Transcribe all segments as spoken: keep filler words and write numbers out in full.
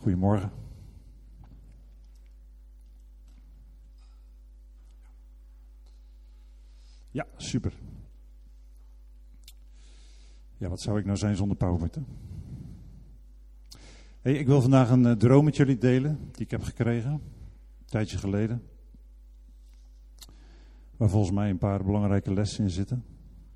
Goedemorgen. Ja, super. Ja, wat zou ik nou zijn zonder PowerPoint, hè? Hey, ik wil vandaag een uh, droom met jullie delen, die ik heb gekregen, een tijdje geleden. Waar volgens mij een paar belangrijke lessen in zitten.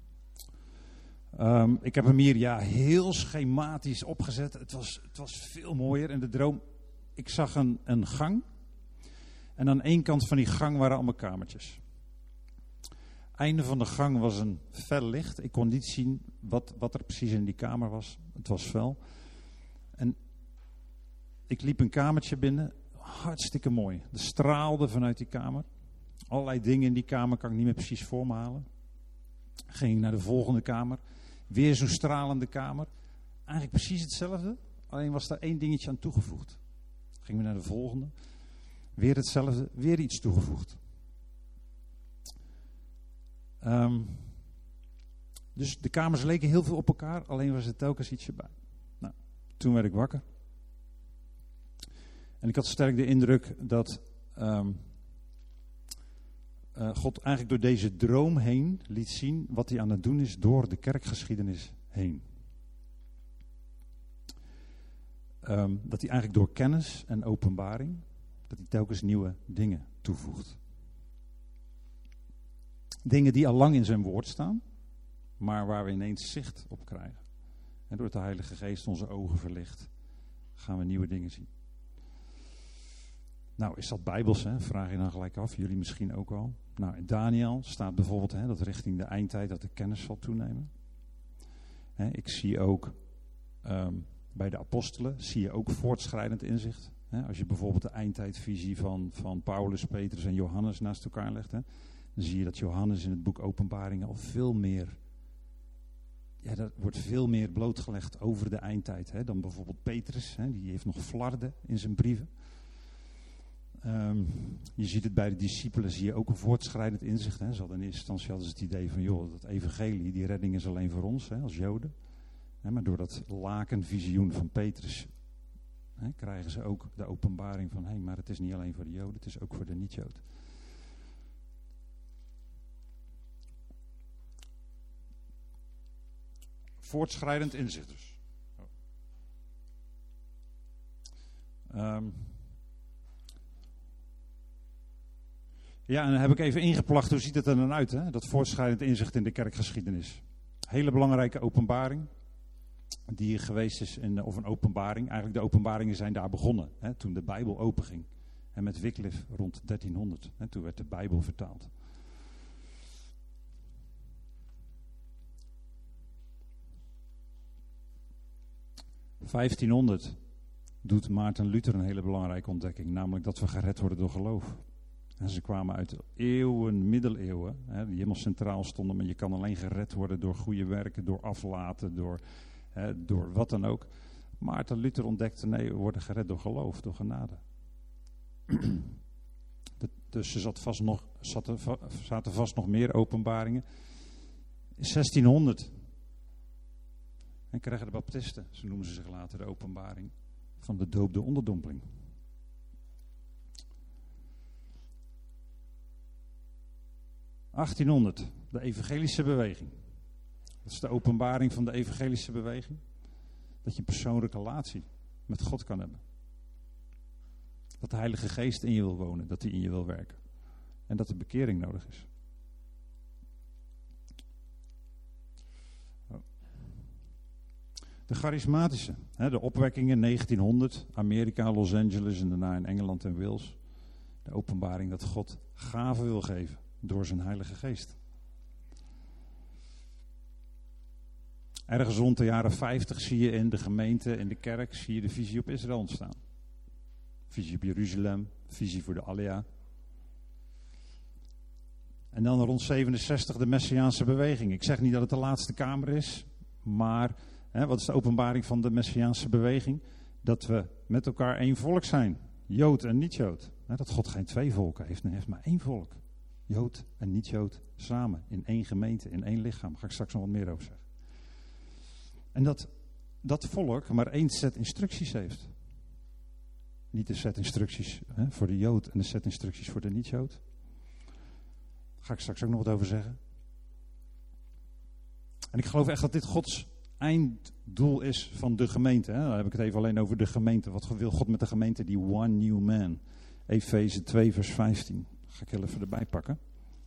Um, ik heb hem hier ja, heel schematisch opgezet. Het was, het was veel mooier. En de droom, ik zag een, een gang. En aan één kant van die gang waren allemaal kamertjes. Einde van de gang was een fel licht. Ik kon niet zien wat, wat er precies in die kamer was. Het was fel. En ik liep een kamertje binnen. Hartstikke mooi. Er straalde vanuit die kamer. Allerlei dingen in die kamer kan ik niet meer precies voor me halen. Ging ik naar de volgende kamer. Weer zo'n stralende kamer. Eigenlijk precies hetzelfde. Alleen was daar één dingetje aan toegevoegd. Gingen we naar de volgende. Weer hetzelfde. Weer iets toegevoegd. Um, dus de kamers leken heel veel op elkaar. Alleen was er telkens ietsje bij. Nou, toen werd ik wakker. En ik had sterk de indruk dat um, uh, God eigenlijk door deze droom heen liet zien wat hij aan het doen is door de kerkgeschiedenis heen. Um, dat hij eigenlijk door kennis en openbaring, dat hij telkens nieuwe dingen toevoegt. Dingen die al lang in zijn woord staan, maar waar we ineens zicht op krijgen. En door de Heilige Geest onze ogen verlicht, gaan we nieuwe dingen zien. Nou, is dat bijbels, hè? Vraag je dan gelijk af. Jullie misschien ook al. Nou, in Daniel staat bijvoorbeeld hè, dat richting de eindtijd dat de kennis zal toenemen. Hè, ik zie ook um, bij de apostelen, zie je ook voortschrijdend inzicht. Hè, als je bijvoorbeeld de eindtijdvisie van, van Paulus, Petrus en Johannes naast elkaar legt. Hè, dan zie je dat Johannes in het boek Openbaringen al veel meer, ja, dat wordt veel meer blootgelegd over de eindtijd. Hè, dan bijvoorbeeld Petrus, hè, die heeft nog flarden in zijn brieven. Um, je ziet het bij de discipelen, zie je ook een voortschrijdend inzicht. Hè. Ze hadden in eerste instantie hadden ze het idee van, joh, dat evangelie, die redding is alleen voor ons, hè, als Joden. Hè, maar door dat lakenvisioen van Petrus hè, krijgen ze ook de openbaring van, hé, hey, maar het is niet alleen voor de Joden, het is ook voor de niet-Joden. Voortschrijdend inzicht dus. Um, Ja, en dan heb ik even ingeplacht, hoe ziet het er dan uit, hè? Dat voortschrijdend inzicht in de kerkgeschiedenis. Hele belangrijke openbaring, die geweest is, in, of een openbaring, eigenlijk de openbaringen zijn daar begonnen, hè, toen de Bijbel openging. En met Wycliffe rond dertienhonderd, hè, toen werd de Bijbel vertaald. vijftienhonderd doet Maarten Luther een hele belangrijke ontdekking, namelijk dat we gered worden door geloof. En ze kwamen uit de eeuwen, middeleeuwen, hè, die helemaal centraal stonden. Maar je kan alleen gered worden door goede werken, door aflaten, door, hè, door wat dan ook. Maarten Luther ontdekte, nee, we worden gered door geloof, door genade. Dus er zat vast nog, zat er, zaten vast nog meer openbaringen. In zestienhonderd en kregen de baptisten, zo noemen ze zich later, de openbaring van de doop de onderdompeling. achttienhonderd, de evangelische beweging. Dat is de openbaring van de evangelische beweging. Dat je een persoonlijke relatie met God kan hebben. Dat de Heilige Geest in je wil wonen, dat hij in je wil werken. En dat er bekering nodig is. De charismatische, de opwekkingen negentienhonderd, Amerika, Los Angeles en daarna in Engeland en Wales. De openbaring dat God gaven wil geven. Door zijn Heilige Geest. Ergens rond de jaren vijftig zie je in de gemeente, in de kerk, zie je de visie op Israël ontstaan. Visie op Jeruzalem, visie voor de Alea. En dan rond zevenenzestig de Messiaanse beweging. Ik zeg niet dat het de laatste kamer is, maar hè, wat is de openbaring van de Messiaanse beweging? Dat we met elkaar één volk zijn, Jood en niet-Jood. Hè, dat God geen twee volken heeft, hij heeft maar één volk. Jood en niet-Jood samen in één gemeente, in één lichaam. Daar ga ik straks nog wat meer over zeggen. En dat dat volk maar één set instructies heeft. Niet de set instructies hè, voor de Jood en de set instructies voor de niet-Jood. Daar ga ik straks ook nog wat over zeggen. En ik geloof echt dat dit Gods einddoel is van de gemeente. Hè. Dan heb ik het even alleen over de gemeente. Wat wil God met de gemeente? Die one new man. Efeze twee vers vijftien. Dat ga ik heel even erbij pakken.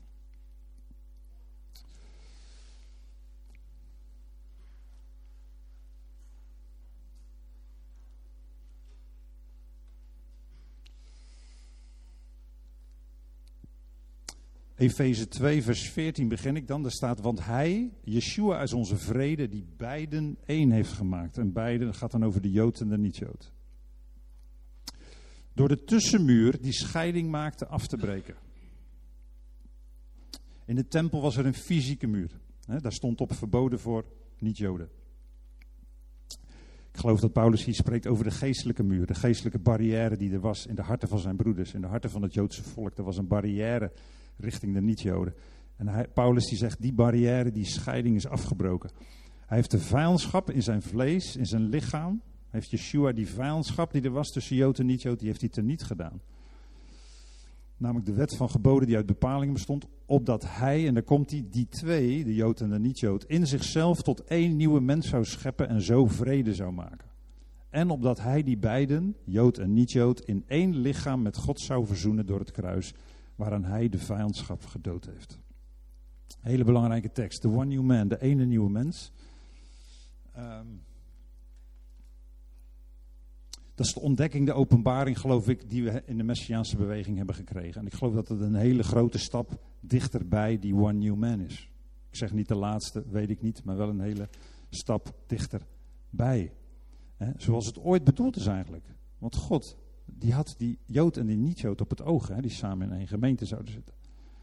Efeze twee vers veertien begin ik dan. Daar staat, want hij, Yeshua is onze vrede, die beiden één heeft gemaakt. En beiden, dat gaat dan over de Jood en de niet-Jood. Door de tussenmuur die scheiding maakte af te breken. In de tempel was er een fysieke muur. Daar stond op verboden voor niet-Joden. Ik geloof dat Paulus hier spreekt over de geestelijke muur. De geestelijke barrière die er was in de harten van zijn broeders. In de harten van het Joodse volk. Er was een barrière richting de niet-Joden. En hij, Paulus die zegt, die barrière, die scheiding is afgebroken. Hij heeft de vijandschap in zijn vlees, in zijn lichaam. Heeft Yeshua die vijandschap die er was tussen Jood en niet-Jood, die heeft hij teniet gedaan. Namelijk de wet van geboden die uit bepalingen bestond, opdat hij, en daar komt hij, die twee, de Jood en de niet-Jood, in zichzelf tot één nieuwe mens zou scheppen en zo vrede zou maken. En opdat hij die beiden, Jood en niet-Jood, in één lichaam met God zou verzoenen door het kruis, waaraan hij de vijandschap gedood heeft. Hele belangrijke tekst. The one new man, de ene nieuwe mens. Um, dat is de ontdekking, de openbaring, geloof ik, die we in de Messiaanse beweging hebben gekregen. En ik geloof dat het een hele grote stap dichterbij die one new man is. Ik zeg niet de laatste, weet ik niet, maar wel een hele stap dichterbij. He, zoals het ooit bedoeld is eigenlijk. Want God, die had die Jood en die niet-Jood op het oog, hè, die samen in één gemeente zouden zitten.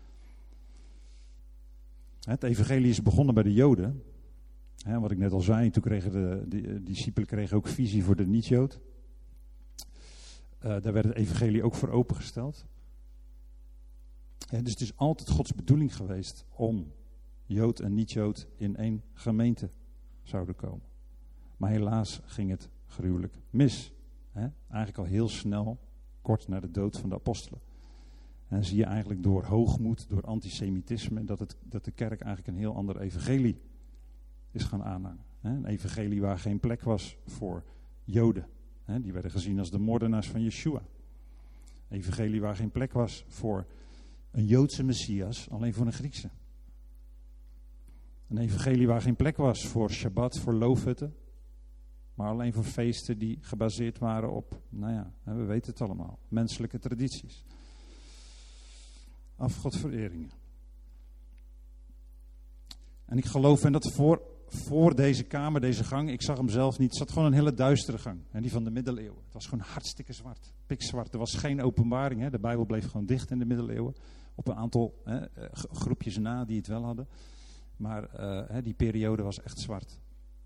Het evangelie is begonnen bij de Joden. Hè, wat ik net al zei, toen kregen de, de, de discipelen kregen ook visie voor de niet-Jood. Uh, daar werd het evangelie ook voor opengesteld. Ja, dus het is altijd Gods bedoeling geweest om Jood en niet-Jood in één gemeente zouden komen. Maar helaas ging het gruwelijk mis. Hè? Eigenlijk al heel snel, kort na de dood van de apostelen. En zie je eigenlijk door hoogmoed, door antisemitisme, dat, het, dat de kerk eigenlijk een heel ander evangelie is gaan aanhangen. Hè? Een evangelie waar geen plek was voor Joden. Hè? Die werden gezien als de moordenaars van Yeshua. Een evangelie waar geen plek was voor een Joodse Messias, alleen voor een Griekse. Een evangelie waar geen plek was voor Shabbat, voor loofhutten. Maar alleen voor feesten die gebaseerd waren op, nou ja, we weten het allemaal, menselijke tradities. Afgodvereringen. En ik geloof, en dat voor, voor deze kamer, deze gang, ik zag hem zelf niet, het zat gewoon een hele duistere gang. En die van de middeleeuwen. Het was gewoon hartstikke zwart, pikzwart. Er was geen openbaring, hè. De Bijbel bleef gewoon dicht in de middeleeuwen. Op een aantal hè, groepjes na die het wel hadden. Maar uh, die periode was echt zwart.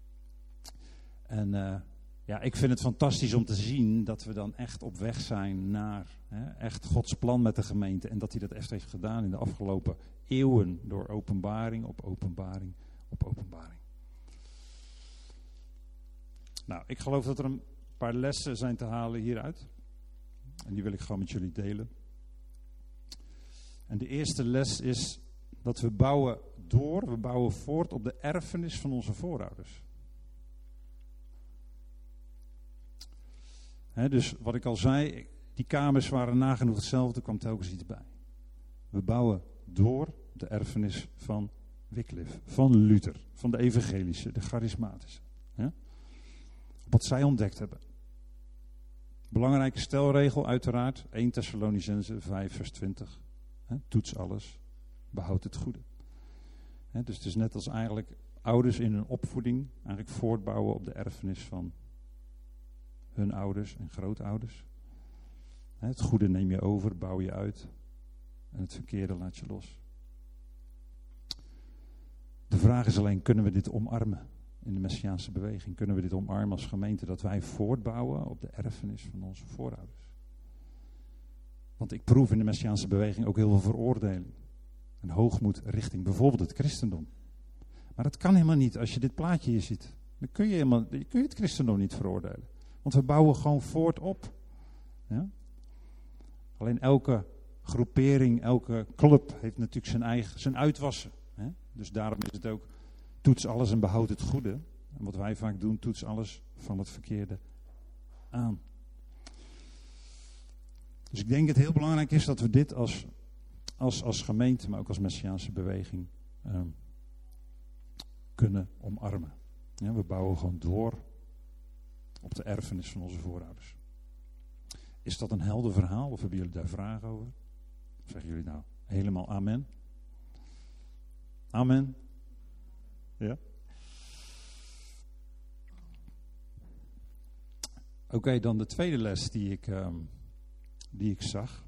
En uh, ja, ik vind het fantastisch om te zien dat we dan echt op weg zijn naar hè, echt Gods plan met de gemeente. En dat hij dat echt heeft gedaan in de afgelopen eeuwen door openbaring op openbaring op openbaring. Nou, ik geloof dat er een paar lessen zijn te halen hieruit. En die wil ik gewoon met jullie delen. En de eerste les is dat we bouwen door, we bouwen voort op de erfenis van onze voorouders. He, dus wat ik al zei, die kamers waren nagenoeg hetzelfde, er kwam telkens iets bij. We bouwen door de erfenis van Wycliffe, van Luther, van de evangelische, de charismatische. He? Wat zij ontdekt hebben. Belangrijke stelregel uiteraard, Eerste Thessalonicenzen vijf vers twintig. He? Toets alles, behoud het goede. He, dus het is net als eigenlijk ouders in hun opvoeding eigenlijk voortbouwen op de erfenis van hun ouders en grootouders. Het goede neem je over, bouw je uit. En het verkeerde laat je los. De vraag is alleen, kunnen we dit omarmen in de Messiaanse beweging? Kunnen we dit omarmen als gemeente, dat wij voortbouwen op de erfenis van onze voorouders? Want ik proef in de Messiaanse beweging ook heel veel veroordeling. En hoogmoed richting bijvoorbeeld het christendom. Maar dat kan helemaal niet als je dit plaatje hier ziet. Dan kun je, helemaal, dan kun je het christendom niet veroordelen. Want we bouwen gewoon voort op Ja? Alleen elke groepering, elke club heeft natuurlijk zijn eigen, zijn uitwassen. Hè? Dus daarom is het ook, toets alles en behoud het goede. En wat wij vaak doen, toets alles van het verkeerde aan. Dus ik denk dat het heel belangrijk is dat we dit als, als, als gemeente, maar ook als Messiaanse beweging um, kunnen omarmen. Ja, we bouwen gewoon door op de erfenis van onze voorouders. Is dat een helder verhaal of hebben jullie daar vragen over? Of zeggen jullie nou helemaal amen? Amen? Ja? Oké, okay, dan de tweede les die ik, um, die ik zag.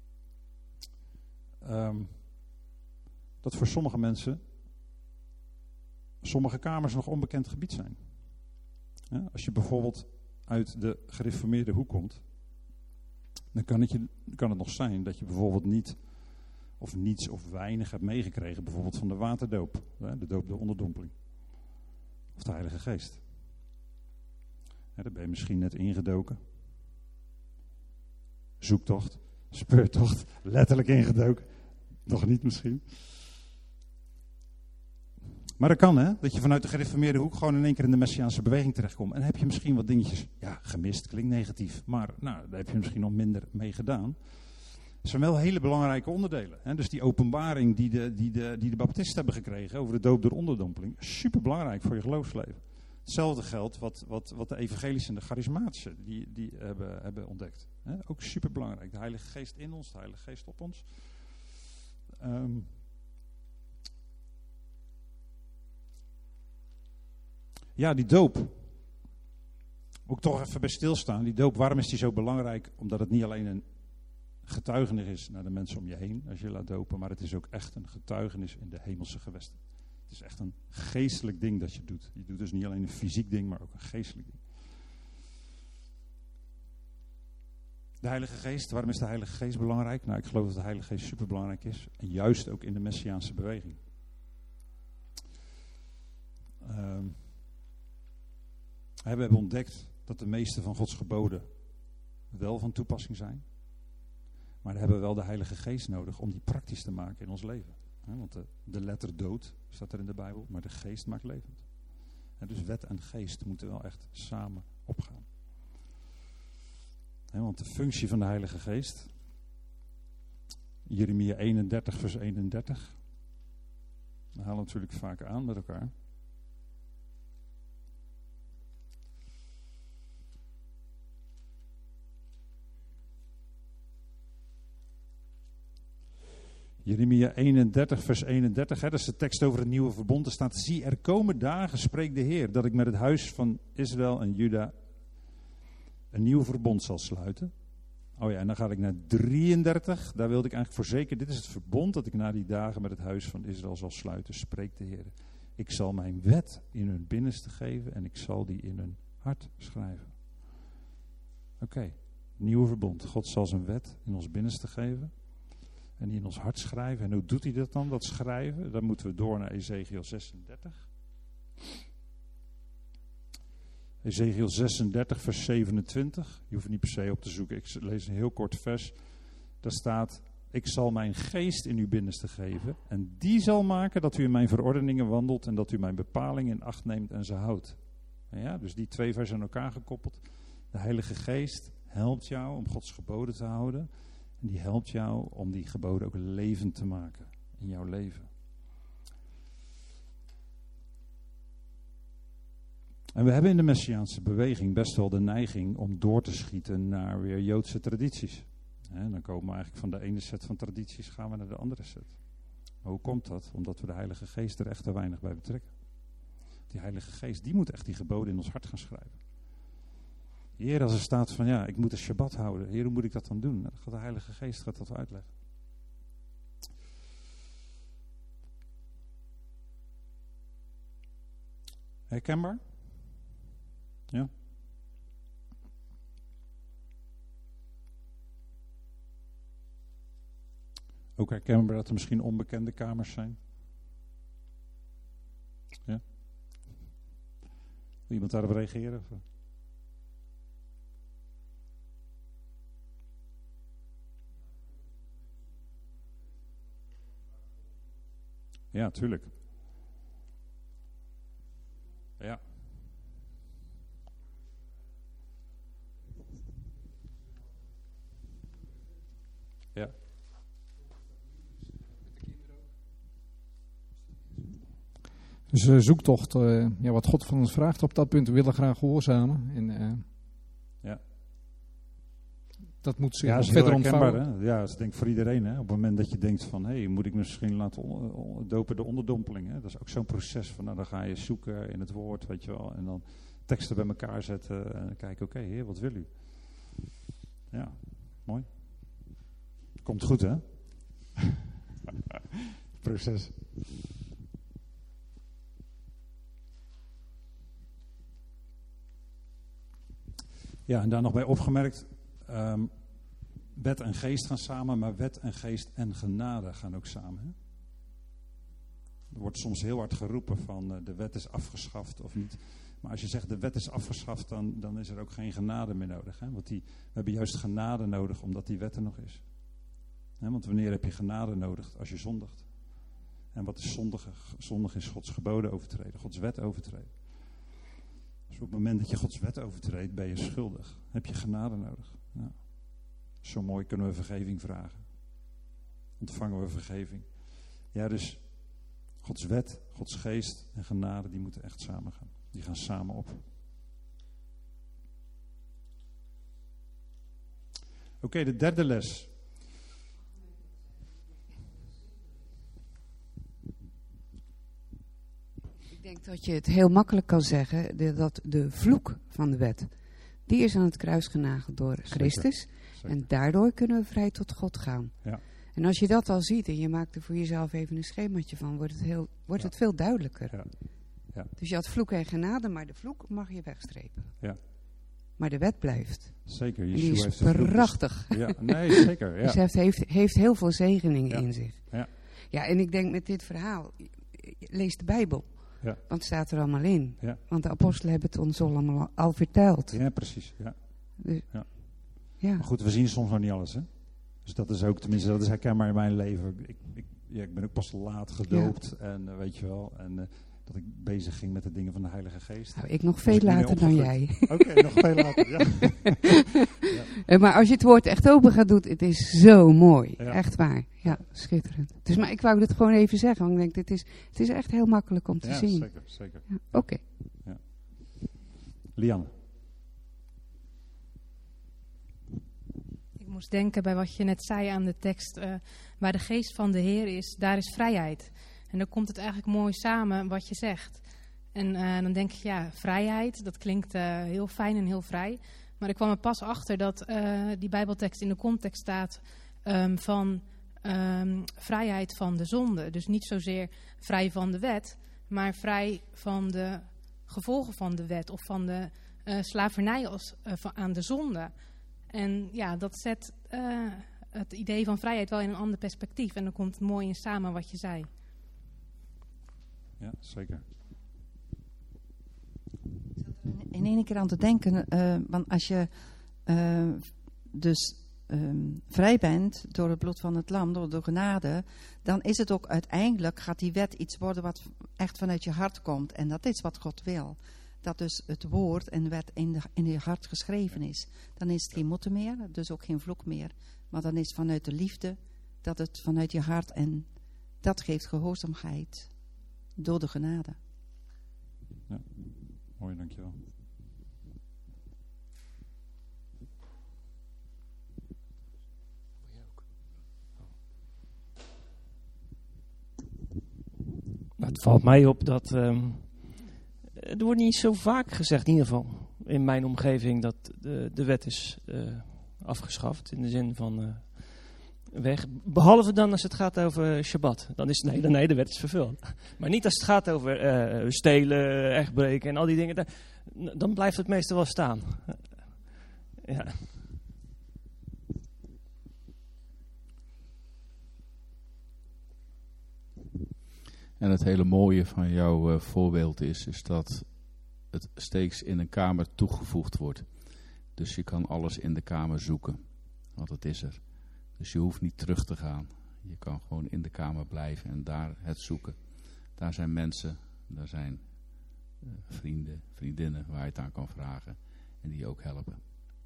Um, dat voor sommige mensen sommige kamers nog onbekend gebied zijn. Ja, als je bijvoorbeeld uit de gereformeerde hoek komt, dan kan het, je, kan het nog zijn dat je bijvoorbeeld niet of niets of weinig hebt meegekregen, bijvoorbeeld van de waterdoop, de doop door onderdompeling, of de Heilige Geest. Ja, daar ben je misschien net ingedoken. Zoektocht, speurtocht, letterlijk ingedoken. Nog niet misschien. Maar dat kan, hè, dat je vanuit de gereformeerde hoek gewoon in één keer in de Messiaanse beweging terechtkomt. En dan heb je misschien wat dingetjes, ja, gemist, klinkt negatief. Maar nou, daar heb je misschien nog minder mee gedaan. Het zijn wel hele belangrijke onderdelen. Hè? Dus die openbaring die de, die, de, die de baptisten hebben gekregen over de doop door onderdompeling, super belangrijk voor je geloofsleven. Hetzelfde geldt wat, wat, wat de evangelische en de charismatische die, die hebben, hebben ontdekt. Hè? Ook super belangrijk. De Heilige Geest in ons, de Heilige Geest op ons. Um, Ja, die doop. Moet ik toch even bij stilstaan. Die doop, waarom is die zo belangrijk? Omdat het niet alleen een getuigenis is naar de mensen om je heen als je laat dopen, maar het is ook echt een getuigenis in de hemelse gewesten. Het is echt een geestelijk ding dat je doet. Je doet dus niet alleen een fysiek ding, maar ook een geestelijk ding. De Heilige Geest, waarom is de Heilige Geest belangrijk? Nou, ik geloof dat de Heilige Geest superbelangrijk is. En juist ook in de Messiaanse beweging. Um, We hebben ontdekt dat de meeste van Gods geboden wel van toepassing zijn. Maar we hebben wel de Heilige Geest nodig om die praktisch te maken in ons leven. Want de, de letter dood staat er in de Bijbel, maar de geest maakt levend. En dus wet en geest moeten wel echt samen opgaan. Want de functie van de Heilige Geest, Jeremia eenendertig vers eenendertig, we halen natuurlijk vaak aan met elkaar. Jeremia eenendertig vers eenendertig, hè, dat is de tekst over het nieuwe verbond. Er staat, zie, er komen dagen, spreekt de Heer, dat ik met het huis van Israël en Juda een nieuw verbond zal sluiten. Oh ja, en dan ga ik naar drieëndertig, daar wilde ik eigenlijk voor zeker, dit is het verbond dat ik na die dagen met het huis van Israël zal sluiten, spreekt de Heer. Ik zal mijn wet in hun binnenste geven en ik zal die in hun hart schrijven. Oké, okay, nieuwe verbond. God zal zijn wet in ons binnenste geven. En die in ons hart schrijven. En hoe doet hij dat dan, dat schrijven? Dan moeten we door naar Ezekiel zesendertig. Ezekiel zesendertig, vers zevenentwintig. Je hoeft er niet per se op te zoeken. Ik lees een heel kort vers. Daar staat, ik zal mijn geest in uw binnenste geven. En die zal maken dat u in mijn verordeningen wandelt. En dat u mijn bepalingen in acht neemt en ze houdt. Ja, dus die twee versen aan elkaar gekoppeld. De Heilige Geest helpt jou om Gods geboden te houden. En die helpt jou om die geboden ook levend te maken in jouw leven. En we hebben in de Messiaanse beweging best wel de neiging om door te schieten naar weer Joodse tradities. En dan komen we eigenlijk van de ene set van tradities gaan we naar de andere set. Maar hoe komt dat? Omdat we de Heilige Geest er echt te weinig bij betrekken. Die Heilige Geest, die moet echt die geboden in ons hart gaan schrijven. Heer, als er staat van ja, ik moet de Shabbat houden. Heer, hoe moet ik dat dan doen? Dan gaat de Heilige Geest gaat dat uitleggen. Herkenbaar? Ja? Ook herkenbaar dat er misschien onbekende kamers zijn? Ja? Wil iemand daarop reageren? Of? Ja, tuurlijk. Ja. Ja. Dus uh, zoektocht, uh, ja, wat God van ons vraagt op dat punt, we willen graag gehoorzamen. En, uh, ja. Dat moet zich ja, nog is verder heel herkenbaar, ontvouwen. hè? Ja, dat is denk ik voor iedereen. Hè? Op het moment dat je denkt van, hé, hey, moet ik me misschien laten on- on- dopen de onderdompeling. Hè? Dat is ook zo'n proces van, nou, dan ga je zoeken in het woord, weet je wel. En dan teksten bij elkaar zetten en dan kijken, oké, okay, Heer, wat wil u? Ja, mooi. Komt goed, hè? Proces. Ja, en daar nog bij opgemerkt, um, wet en geest gaan samen, maar wet en geest en genade gaan ook samen. Hè? Er wordt soms heel hard geroepen van uh, de wet is afgeschaft of niet. Maar als je zegt de wet is afgeschaft, dan, dan is er ook geen genade meer nodig. Hè? Want die, we hebben juist genade nodig, omdat die wet er nog is. Hè? Want wanneer heb je genade nodig? Als je zondigt. En wat is zondig? Zondig is Gods geboden overtreden, Gods wet overtreden. Dus op het moment dat je Gods wet overtreedt, ben je schuldig. Heb je genade nodig. Ja. Zo mooi kunnen we vergeving vragen. Ontvangen we vergeving. Ja, dus Gods wet, Gods geest en genade, die moeten echt samen gaan. Die gaan samen op. Oké, okay, de derde les. Ik denk dat je het heel makkelijk kan zeggen de, dat de vloek van de wet, die is aan het kruis genageld door Christus. Zeker. Zeker. En daardoor kunnen we vrij tot God gaan. Ja. En als je dat al ziet en je maakt er voor jezelf even een schemaatje van, wordt het, heel, wordt ja. het veel duidelijker. Ja. Ja. Dus je had vloek en genade, maar de vloek mag je wegstrepen. Ja. Maar de wet blijft. Zeker. En die is heeft prachtig. Ja, nee, zeker. Ja. Dus hij heeft, heeft, heeft heel veel zegeningen ja. in zich. Ja. Ja, en ik denk met dit verhaal, lees de Bijbel. Ja. Want het staat er allemaal in. Ja. Want de apostelen hebben het ons allemaal al verteld. Ja, precies. Ja. Dus, ja. ja. Maar goed, we zien soms nog niet alles, hè? Dus dat is ook, tenminste, dat is herkenbaar in mijn leven. Ik, ik, ja, ik ben ook pas laat gedoopt. Ja. En uh, weet je wel, en uh, dat ik bezig ging met de dingen van de Heilige Geest. Nou, ik nog veel later dan jij. Oké, okay, nog veel later, ja. ja. Maar als je het woord echt open gaat doen, het is zo mooi. Ja. Echt waar. Ja, schitterend. Dus, maar ik wou dit gewoon even zeggen, want ik denk, dit is, het is echt heel makkelijk om te ja, zien. Zeker, zeker. Ja, Oké. Okay. Ja. Lianne. Ik moest denken bij wat je net zei aan de tekst, uh, waar de geest van de Heer is, daar is vrijheid. En dan komt het eigenlijk mooi samen wat je zegt. En uh, dan denk ik, ja, vrijheid, dat klinkt uh, heel fijn en heel vrij. Maar ik kwam er pas achter dat uh, die Bijbeltekst in de context staat um, van um, vrijheid van de zonde. Dus niet zozeer vrij van de wet, maar vrij van de gevolgen van de wet of van de uh, slavernij als, uh, van, aan de zonde. En ja, dat zet uh, het idee van vrijheid wel in een ander perspectief. En dan komt het mooi in samen wat je zei. Ja, zeker. In één keer aan te denken, uh, want als je uh, dus um, vrij bent door het bloed van het lam, door de genade, dan is het ook uiteindelijk, gaat die wet iets worden wat echt vanuit je hart komt. En dat is wat God wil. Dat dus het woord en de wet in, de, in je hart geschreven is. Dan is het geen moeten meer, dus ook geen vloek meer. Maar dan is het vanuit de liefde, dat het vanuit je hart en dat geeft gehoorzaamheid door de genade. Ja, mooi, dankjewel. Het valt mij op dat um, er wordt niet zo vaak gezegd, in ieder geval in mijn omgeving, dat de, de wet is uh, afgeschaft in de zin van uh, weg. Behalve dan als het gaat over Shabbat. Dan is nee, dan, nee, de wet is vervuld. Maar niet als het gaat over uh, stelen, echtbreken en al die dingen. Dan, dan blijft het meestal wel staan. Ja. En het hele mooie van jouw uh, voorbeeld is, is dat het steeds in een kamer toegevoegd wordt. Dus je kan alles in de kamer zoeken, want het is er. Dus je hoeft niet terug te gaan. Je kan gewoon in de kamer blijven en daar het zoeken. Daar zijn mensen, daar zijn uh, vrienden, vriendinnen waar je het aan kan vragen. En die je ook helpen.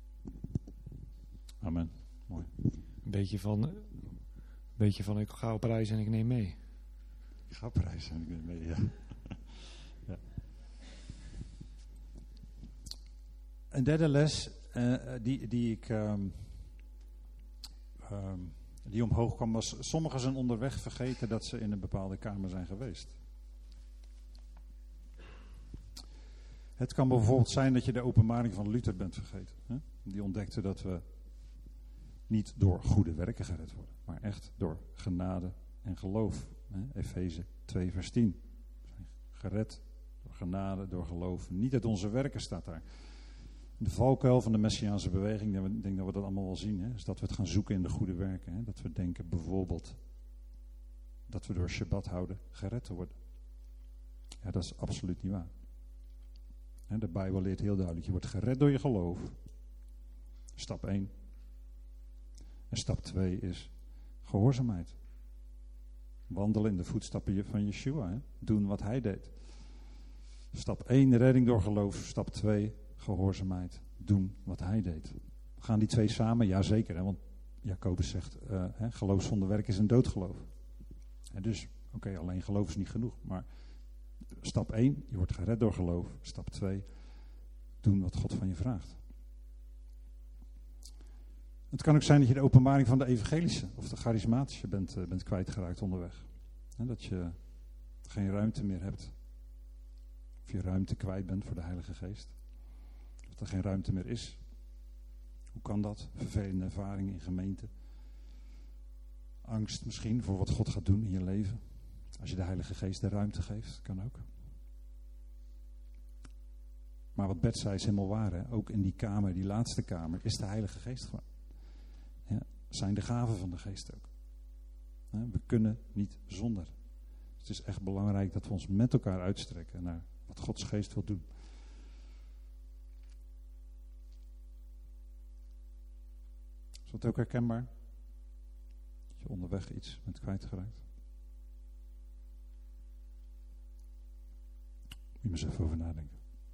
Amen. Mooi. Een beetje van, een beetje van ik ga op reis en ik neem mee. Ik ga op reis en ik neem mee, ja. ja. Een derde les uh, die, die ik um, um, die omhoog kwam was, sommigen zijn onderweg vergeten dat ze in een bepaalde kamer zijn geweest. Het kan bijvoorbeeld zijn dat je de openbaring van Luther bent vergeten. Hè? Die ontdekte dat we niet door goede werken gered worden, maar echt door genade en geloof. Hè? Efeze twee vers tien. Gered door genade, door geloof. Niet uit onze werken staat daar. De valkuil van de Messiaanse beweging, ik denk dat we dat allemaal wel zien, hè, is dat we het gaan zoeken in de goede werken. Hè? Dat we denken bijvoorbeeld dat we door Shabbat houden gered te worden. Ja, dat is absoluut niet waar. Hè, de Bijbel leert heel duidelijk, je wordt gered door je geloof. Stap één. En stap twee is gehoorzaamheid. Wandelen in de voetstappen van Yeshua. Hè? Doen wat hij deed. Stap één, redding door geloof. Stap twee, gehoorzaamheid. Doen wat hij deed. Gaan die twee samen? Jazeker. Hè? Want Jacobus zegt, uh, hè, geloof zonder werk is een doodgeloof. En dus, oké, okay, alleen geloof is niet genoeg. Maar stap één, je wordt gered door geloof. Stap twee, doen wat God van je vraagt. Het kan ook zijn dat je de openbaring van de evangelische of de charismatische bent, uh, bent kwijtgeraakt onderweg. He, dat je geen ruimte meer hebt. Of je ruimte kwijt bent voor de Heilige Geest. Of er geen ruimte meer is. Hoe kan dat? Vervelende ervaringen in gemeente. Angst misschien voor wat God gaat doen in je leven. Als je de Heilige Geest de ruimte geeft, kan ook. Maar wat Bert zei is helemaal waar. Hè? Ook in die kamer, die laatste kamer, is de Heilige Geest gewoon. Ja, zijn de gaven van de Geest ook. We kunnen niet zonder. Het is echt belangrijk dat we ons met elkaar uitstrekken naar wat Gods Geest wil doen. Is dat ook herkenbaar? Dat je onderweg iets bent kwijtgeraakt? Moet je maar eens even over nadenken.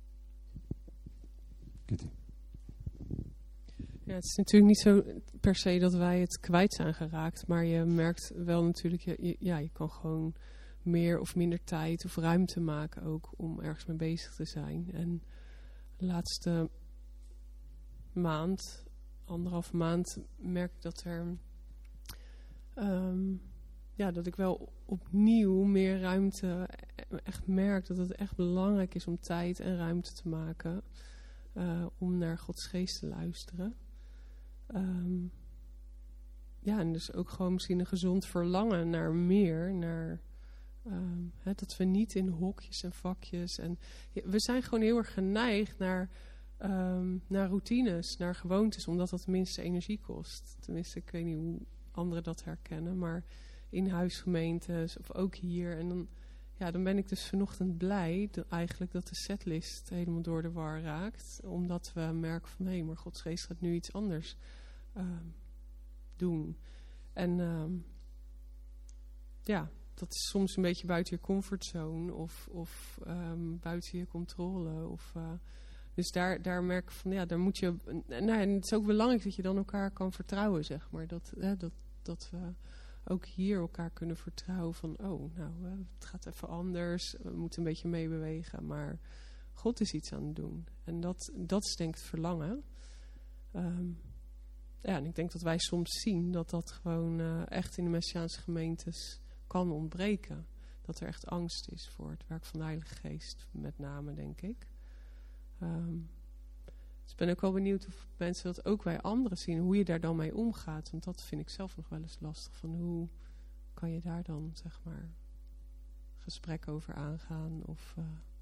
Kitty. Ja, het is natuurlijk niet zo per se dat wij het kwijt zijn geraakt. Maar je merkt wel natuurlijk, je, ja, je kan gewoon meer of minder tijd of ruimte maken ook om ergens mee bezig te zijn. En de laatste maand, anderhalf maand, merk ik dat er, um, ja, dat ik wel opnieuw meer ruimte, echt merk dat het echt belangrijk is om tijd en ruimte te maken uh, om naar Gods Geest te luisteren. Um, ja, en dus ook gewoon misschien een gezond verlangen naar meer, naar um, hè, dat we niet in hokjes en vakjes en ja, we zijn gewoon heel erg geneigd naar, um, naar routines, naar gewoontes, omdat dat de minste energie kost. Tenminste, ik weet niet hoe anderen dat herkennen, maar in huisgemeentes of ook hier. En dan, ja, dan ben ik dus vanochtend blij dat eigenlijk dat de setlist helemaal door de war raakt. Omdat we merken van, hé, hey, maar Gods Geest gaat nu iets anders um, doen. En um, ja, dat is soms een beetje buiten je comfortzone of, of um, buiten je controle. Of, uh, dus daar, daar merk ik van, ja, daar moet je... Nou, en het is ook belangrijk dat je dan elkaar kan vertrouwen, zeg maar. Dat, hè, dat, dat we ook hier elkaar kunnen vertrouwen van, oh, nou, uh, het gaat even anders. We moeten een beetje meebewegen, maar God is iets aan het doen. En dat, dat is denk ik het verlangen. Um, ja, en ik denk dat wij soms zien dat dat gewoon uh, echt in de Messiaanse gemeentes kan ontbreken. Dat er echt angst is voor het werk van de Heilige Geest, met name, denk ik. Um, dus ik ben ook wel benieuwd of mensen dat ook bij anderen zien, hoe je daar dan mee omgaat. Want dat vind ik zelf nog wel eens lastig. Van hoe kan je daar dan, zeg maar, gesprek over aangaan? Of uh,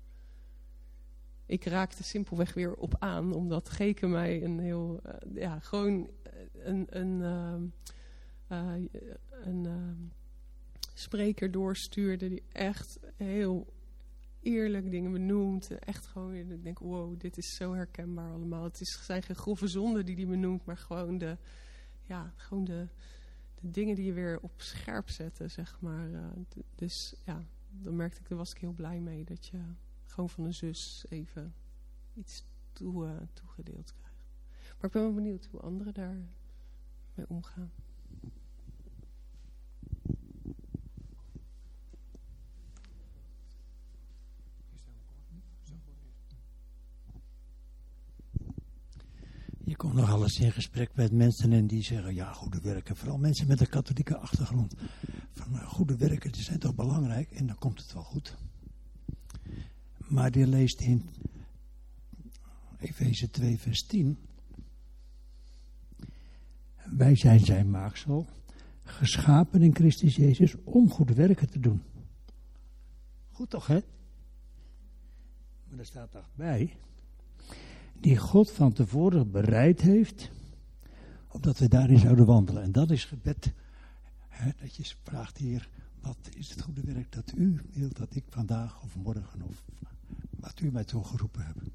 ik raakte simpelweg weer op aan, omdat Geke mij een heel, uh, ja, gewoon een, een, uh, uh, een uh, spreker doorstuurde die echt heel eerlijk dingen benoemt. Echt gewoon, ik denk, wow, dit is zo herkenbaar allemaal. Het is, zijn geen grove zonden die hij benoemt, maar gewoon de, ja, gewoon de, de dingen die je weer op scherp zetten, zeg maar. Uh, d- dus ja, dan merkte ik, daar was ik heel blij mee. Dat je gewoon van een zus even iets toe, uh, toegedeeld krijgt. Maar ik ben wel benieuwd hoe anderen daar mee omgaan. Je komt nogal eens in gesprek met mensen en die zeggen, ja, goede werken. Vooral mensen met een katholieke achtergrond. Van uh, goede werken, die zijn toch belangrijk en dan komt het wel goed. Maar die leest in Efeze twee vers tien. Wij zijn zijn maaksel, geschapen in Christus Jezus om goede werken te doen. Goed toch, hè? Maar er staat daarbij, die God van tevoren bereid heeft, opdat we daarin zouden wandelen. En dat is gebed. Hè, dat je vraagt, Heer, wat is het goede werk dat u wilt dat ik vandaag of morgen of wat u mij toegeroepen hebt.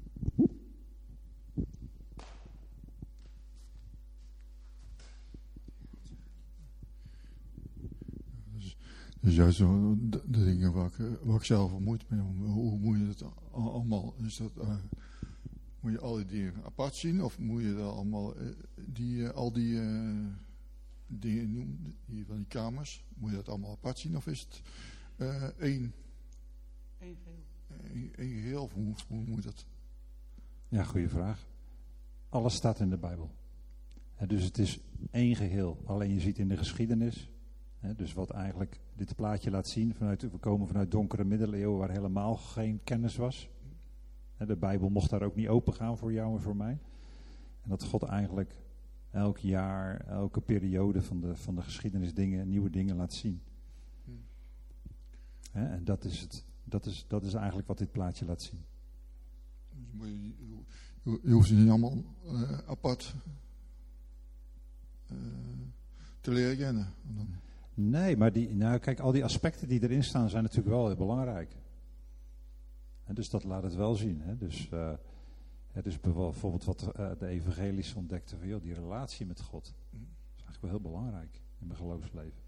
Dus, dus juist zo de, de dingen waar ik, waar ik zelf wel moeite mee heb. Hoe moet je het allemaal, is dat... Uh, Moet je al die dingen apart zien? Of moet je dat allemaal, uh, die, uh, al die uh, dingen noemen, die, van die kamers, moet je dat allemaal apart zien? Of is het uh, één, één geheel? Één, één geheel, of hoe, hoe moet dat? Ja, goede vraag. Alles staat in de Bijbel. He, dus het is één geheel. Alleen je ziet in de geschiedenis, he, dus wat eigenlijk dit plaatje laat zien, vanuit, we komen vanuit donkere middeleeuwen waar helemaal geen kennis was. De Bijbel mocht daar ook niet open gaan voor jou en voor mij. En dat God eigenlijk elk jaar, elke periode van de, van de geschiedenis dingen, nieuwe dingen laat zien. Hmm. He, en dat is, het, dat, is, dat is eigenlijk wat dit plaatje laat zien. Dus je, je, je hoeft ze niet allemaal uh, apart uh, te leren kennen. Dan... Nee, maar die, nou, kijk, al die aspecten die erin staan zijn natuurlijk wel heel belangrijk. En dus dat laat het wel zien. Hè? Dus, uh, ja, dus bijvoorbeeld wat uh, de evangelische ontdekte van joh, die relatie met God. Dat is eigenlijk wel heel belangrijk in mijn geloofsleven.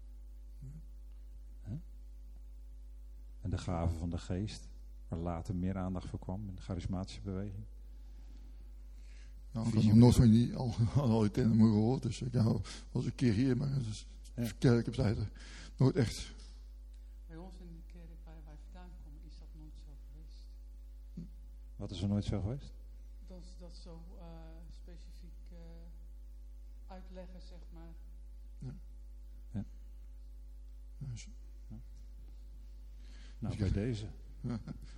Hè? En de gaven van de geest, waar later meer aandacht voor kwam in de charismatische beweging. Nou, ik heb nog nooit van die al, al die termen gehoord. Dus ik nou, was een keer hier, maar dus, ja. Kerk op zijde. Nooit echt. Wat is er nooit zo geweest? Dat is dat zo uh, specifiek uh, uitleggen, zeg maar. Ja. Ja. Ja, zo. Ja. Nou, bij deze. Ja.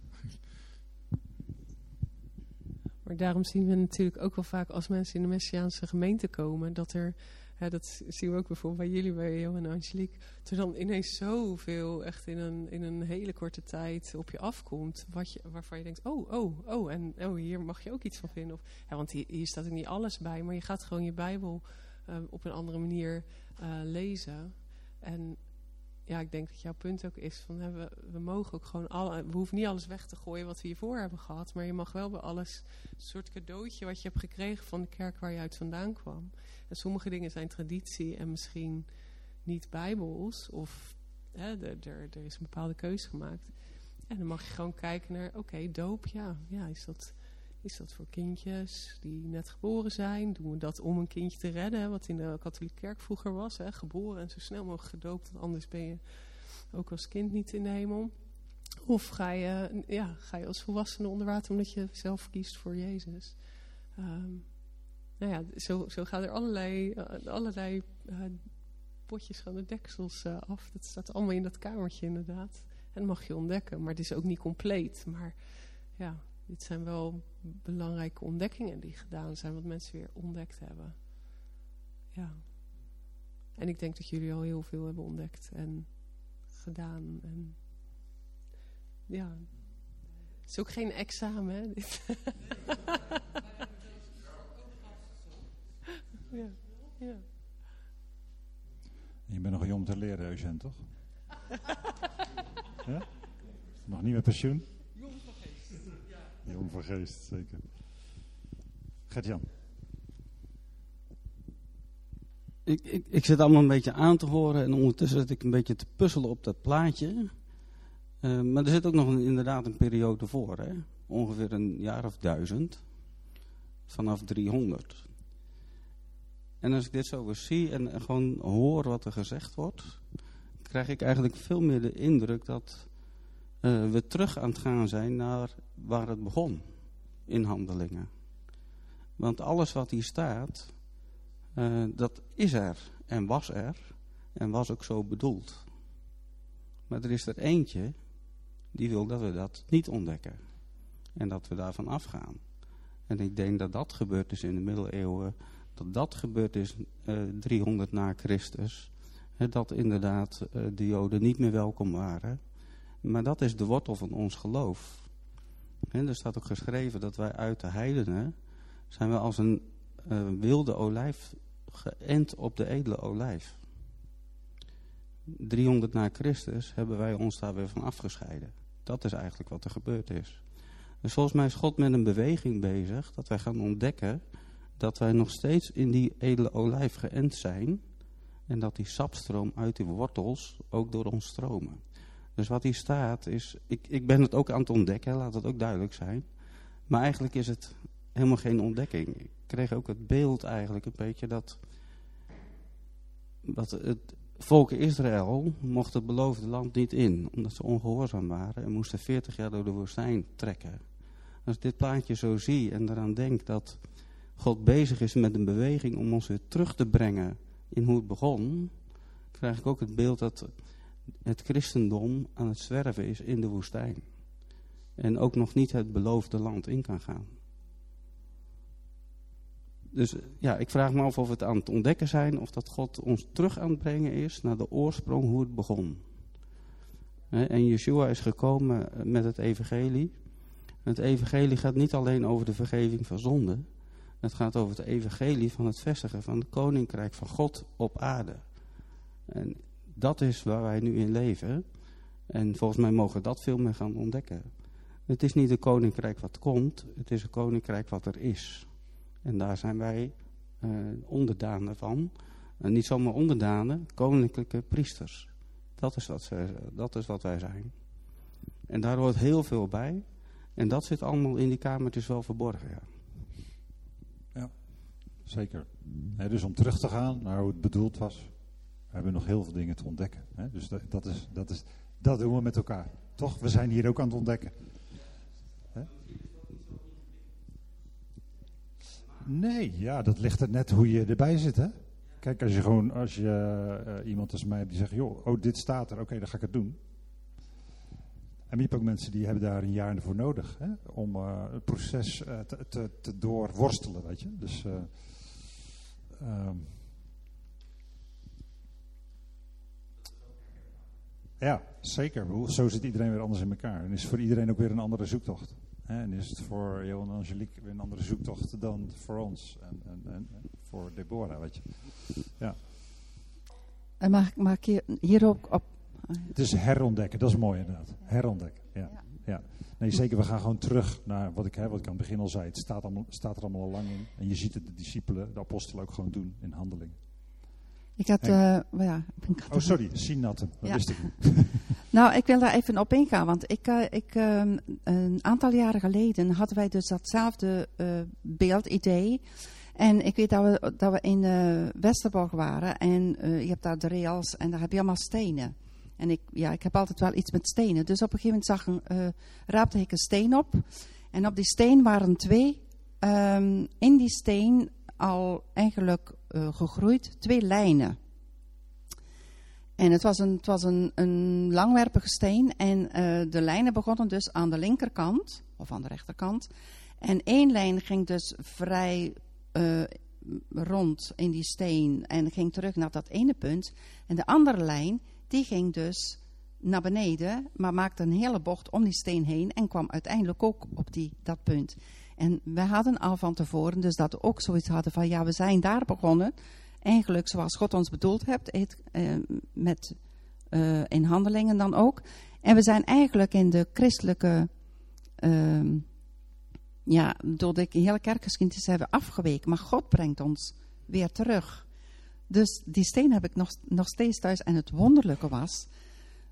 Maar daarom zien we natuurlijk ook wel vaak als mensen in de Messiaanse gemeente komen, dat er, ja, dat zien we ook bijvoorbeeld bij jullie, bij Jo en Angelique, dat er dan ineens zoveel echt in een, in een hele korte tijd op je afkomt, wat je, waarvan je denkt, oh, oh, oh, en oh, hier mag je ook iets van vinden. Of, ja, want hier, hier staat er niet alles bij, maar je gaat gewoon je Bijbel uh, op een andere manier uh, lezen. En ja, ik denk dat jouw punt ook is van, hè, we, we mogen ook gewoon alle, we hoeven niet alles weg te gooien wat we hiervoor hebben gehad, maar je mag wel bij alles een soort cadeautje wat je hebt gekregen van de kerk waar je uit vandaan kwam. En sommige dingen zijn traditie en misschien niet bijbels, of hè, er, er, er is een bepaalde keuze gemaakt. En dan mag je gewoon kijken naar, oké, okay, doop, ja, ja is, dat, is dat voor kindjes die net geboren zijn? Doen we dat om een kindje te redden, hè, wat in de katholieke kerk vroeger was, hè, geboren en zo snel mogelijk gedoopt, want anders ben je ook als kind niet in de hemel. Of ga je, ja, ga je als volwassene onder water omdat je zelf kiest voor Jezus. Um, nou ja, zo, zo gaan er allerlei, uh, allerlei uh, potjes van de deksels uh, af. Dat staat allemaal in dat kamertje inderdaad. En dat mag je ontdekken, maar het is ook niet compleet. Maar ja, dit zijn wel belangrijke ontdekkingen die gedaan zijn, wat mensen weer ontdekt hebben. Ja. En ik denk dat jullie al heel veel hebben ontdekt en gedaan. En ja, het is ook geen examen, hè? Dit. Ja, ja. Je bent nog jong om te leren, Eugène, toch? Ja? Nog niet met pensioen? Jong van geest. Ja. Jong van geest, zeker. Gert-Jan. Ik, ik, ik zit allemaal een beetje aan te horen en ondertussen zit ik een beetje te puzzelen op dat plaatje. Uh, maar er zit ook nog een, inderdaad een periode voor, hè? Ongeveer een jaar of duizend, vanaf driehonderd. En als ik dit zo weer zie en, en gewoon hoor wat er gezegd wordt, krijg ik eigenlijk veel meer de indruk dat uh, we terug aan het gaan zijn naar waar het begon, in Handelingen. Want alles wat hier staat, uh, dat is er en was er en was ook zo bedoeld. Maar er is er eentje die wil dat we dat niet ontdekken en dat we daarvan afgaan. En ik denk dat dat gebeurd is in de middeleeuwen, dat dat gebeurd is uh, driehonderd na Christus. He, dat inderdaad uh, de Joden niet meer welkom waren. Maar dat is de wortel van ons geloof. En er staat ook geschreven dat wij uit de heidenen zijn we als een uh, wilde olijf geënt op de edele olijf. driehonderd na Christus hebben wij ons daar weer van afgescheiden. Dat is eigenlijk wat er gebeurd is. Dus volgens mij is God met een beweging bezig dat wij gaan ontdekken dat wij nog steeds in die edele olijf geënt zijn en dat die sapstroom uit die wortels ook door ons stromen. Dus wat hier staat is, ik, ik ben het ook aan het ontdekken, laat het ook duidelijk zijn. Maar eigenlijk is het helemaal geen ontdekking. Ik kreeg ook het beeld eigenlijk een beetje dat, dat het volk Israël mocht het beloofde land niet in, omdat ze ongehoorzaam waren en moesten veertig jaar door de woestijn trekken. Als ik dit plaatje zo zie en eraan denk dat God bezig is met een beweging om ons weer terug te brengen in hoe het begon, krijg ik ook het beeld dat het christendom aan het zwerven is in de woestijn. En ook nog niet het beloofde land in kan gaan. Dus ja, ik vraag me af of we het aan het ontdekken zijn, of dat God ons terug aan het brengen is naar de oorsprong hoe het begon. En Yeshua is gekomen met het evangelie. Het evangelie gaat niet alleen over de vergeving van zonde. Het gaat over het evangelie van het vestigen van het koninkrijk van God op aarde. En dat is waar wij nu in leven. En volgens mij mogen we dat veel meer gaan ontdekken. Het is niet een koninkrijk wat komt, het is een koninkrijk wat er is. En daar zijn wij uh, onderdanen van. En niet zomaar onderdanen, koninklijke priesters. Dat is, wat ze, dat is wat wij zijn. En daar hoort heel veel bij. En dat zit allemaal in die kamertjes wel verborgen, ja. Ja, zeker. He, dus om terug te gaan naar hoe het bedoeld was, we hebben nog heel veel dingen te ontdekken. He, dus dat, dat, is, dat, is, dat doen we met elkaar. Toch? We zijn hier ook aan het ontdekken. He? Nee, ja, dat ligt er net hoe je erbij zit, hè. Kijk, als je gewoon, als je uh, iemand als mij hebt die zegt, joh, oh, dit staat er, oké, okay, dan ga ik het doen. En je hebt ook mensen die hebben daar een jaar voor nodig, hè, om uh, het proces uh, te, te, te doorworstelen, weet je. Dus, uh, um, ja, zeker. Zo zit iedereen weer anders in elkaar. En is voor iedereen ook weer een andere zoektocht. Hè? En is het voor Johan en Angelique weer een andere zoektocht dan voor ons en, en, en, en voor Deborah, weet je. Ja. En mag, mag ik hier, hier ook op... Het is herontdekken, dat is mooi inderdaad. Herontdekken, ja. ja. ja. Nee, zeker, we gaan gewoon terug naar wat ik, hè, wat ik aan het begin al zei. Het staat, allemaal, staat er allemaal al lang in. En je ziet het de discipelen, de apostelen ook gewoon doen in handeling. Ik had... Uh, ja, ik had oh, sorry, Sinatten, dat ja. wist ik niet. Nou, ik wil daar even op ingaan, want ik, uh, ik, uh, een aantal jaren geleden hadden wij dus datzelfde uh, beeldidee. En ik weet dat we, dat we in uh, Westerbork waren en uh, je hebt daar de rails en daar heb je allemaal stenen. En ik, ja, ik heb altijd wel iets met stenen. Dus op een gegeven moment zag, uh, raapte ik een steen op. En op die steen waren twee, um, in die steen al eigenlijk uh, gegroeid, twee lijnen. En het was een, het was een, een langwerpige steen en uh, de lijnen begonnen dus aan de linkerkant, of aan de rechterkant. En één lijn ging dus vrij uh, rond in die steen en ging terug naar dat ene punt. En de andere lijn, die ging dus naar beneden, maar maakte een hele bocht om die steen heen en kwam uiteindelijk ook op die, dat punt. En wij hadden al van tevoren dus dat we ook zoiets hadden van, ja, we zijn daar begonnen. Eigenlijk zoals God ons bedoeld hebt, het, uh, met, uh, in handelingen dan ook. En we zijn eigenlijk in de christelijke, uh, ja, door de hele kerkgeschiedenis hebben we afgeweken. Maar God brengt ons weer terug. Dus die steen heb ik nog, nog steeds thuis. En het wonderlijke was,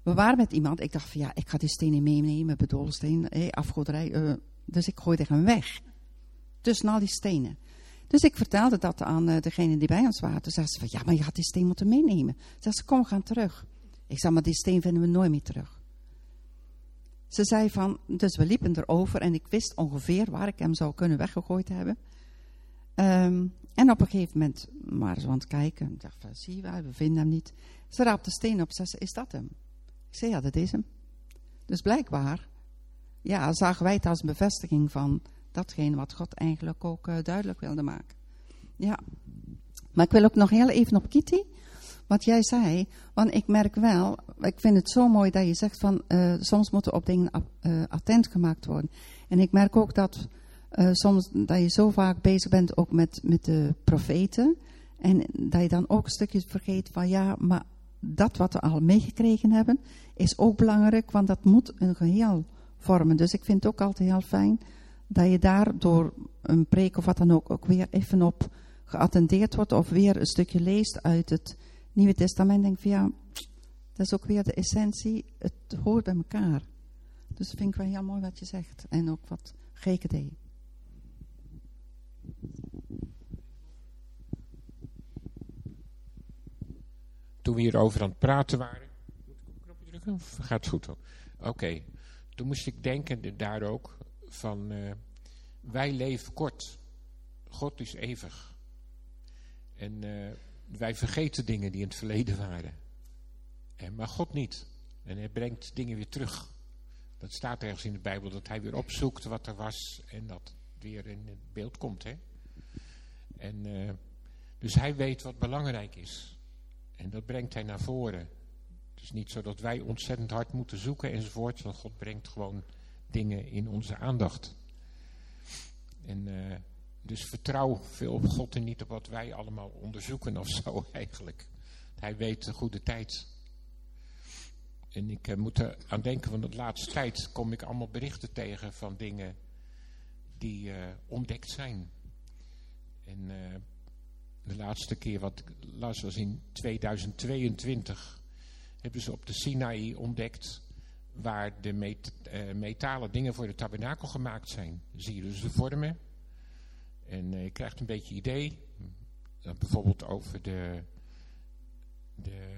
we waren met iemand. Ik dacht van ja, ik ga die stenen meenemen. Bedoelsteen, eh, afgoderij. Uh, dus ik gooide hem weg. Tussen al die stenen. Dus ik vertelde dat aan uh, degene die bij ons waren. Toen zei ze van ja, maar je had die steen moeten meenemen. Ze zei kom, we gaan terug. Ik zei, maar die steen vinden we nooit meer terug. Ze zei van, dus we liepen erover en ik wist ongeveer waar ik hem zou kunnen weggegooid hebben. Um, en op een gegeven moment waren ze aan het kijken. Ik dacht van, zie je wel, we vinden hem niet. Ze raapt de steen op, zei ze, is dat hem? Ik zei, ja, dat is hem. Dus blijkbaar, ja, zagen wij het als een bevestiging van datgene wat God eigenlijk ook uh, duidelijk wilde maken. Ja, maar ik wil ook nog heel even op Kitty. Wat jij zei, want ik merk wel, ik vind het zo mooi dat je zegt van, uh, soms moeten op dingen uh, attent gemaakt worden. En ik merk ook dat uh, soms dat je zo vaak bezig bent ook met, met de profeten. En dat je dan ook een stukje vergeet van ja, maar dat wat we al meegekregen hebben, is ook belangrijk, want dat moet een geheel vormen. Dus ik vind het ook altijd heel fijn dat je daar door een preek of wat dan ook, ook weer even op geattendeerd wordt of weer een stukje leest uit het Nieuwe Testament. Denk van ja, dat is ook weer de essentie, het hoort bij elkaar. Dus dat vind ik wel heel mooi wat je zegt. En ook wat Geke deed. Toen we hierover aan het praten waren. Moet ik op een knopje drukken? Of gaat het goed? Oké. Okay. Toen moest ik denken daar ook van uh, wij leven kort. God is eeuwig. En uh, wij vergeten dingen die in het verleden waren. En, maar God niet. En hij brengt dingen weer terug. Dat staat ergens in de Bijbel, dat hij weer opzoekt wat er was en dat weer in het beeld komt. Hè? En, uh, dus hij weet wat belangrijk is. En dat brengt hij naar voren. Het is niet zo dat wij ontzettend hard moeten zoeken enzovoort. Want God brengt gewoon dingen in onze aandacht. En uh, dus vertrouw veel op God en niet op wat wij allemaal onderzoeken of zo eigenlijk. Hij weet de goede tijd. En ik uh, moet er aan denken, van de laatste tijd kom ik allemaal berichten tegen van dingen die uh, ontdekt zijn. En uh, de laatste keer wat ik las was in tweeduizend tweeëntwintig. Hebben ze op de Sinaï ontdekt waar de met, uh, metalen dingen voor de tabernakel gemaakt zijn. Zie je dus de vormen. En uh, je krijgt een beetje idee. Uh, bijvoorbeeld over de, de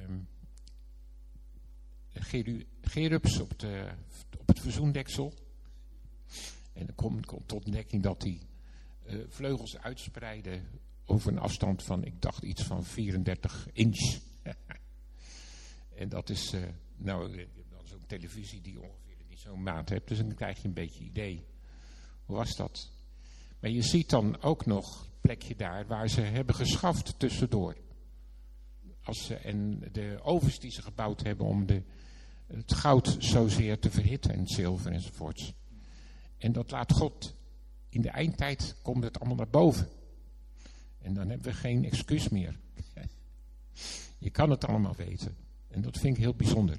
geru, gerubs op, de, op het verzoendeksel. En dan komt kom tot ontdekking dat die uh, vleugels uitspreiden over een afstand van, ik dacht iets van vierendertig inch. En dat is, uh, nou, dan zo'n televisie die ongeveer niet zo'n maat hebt. Dus dan krijg je een beetje idee. Hoe was dat? Maar je ziet dan ook nog een plekje daar waar ze hebben geschaft tussendoor. Als ze, en de ovens die ze gebouwd hebben om de, het goud zozeer te verhitten en zilver enzovoorts. En dat laat God, in de eindtijd komt het allemaal naar boven. En dan hebben we geen excuus meer. Je kan het allemaal weten. En dat vind ik heel bijzonder.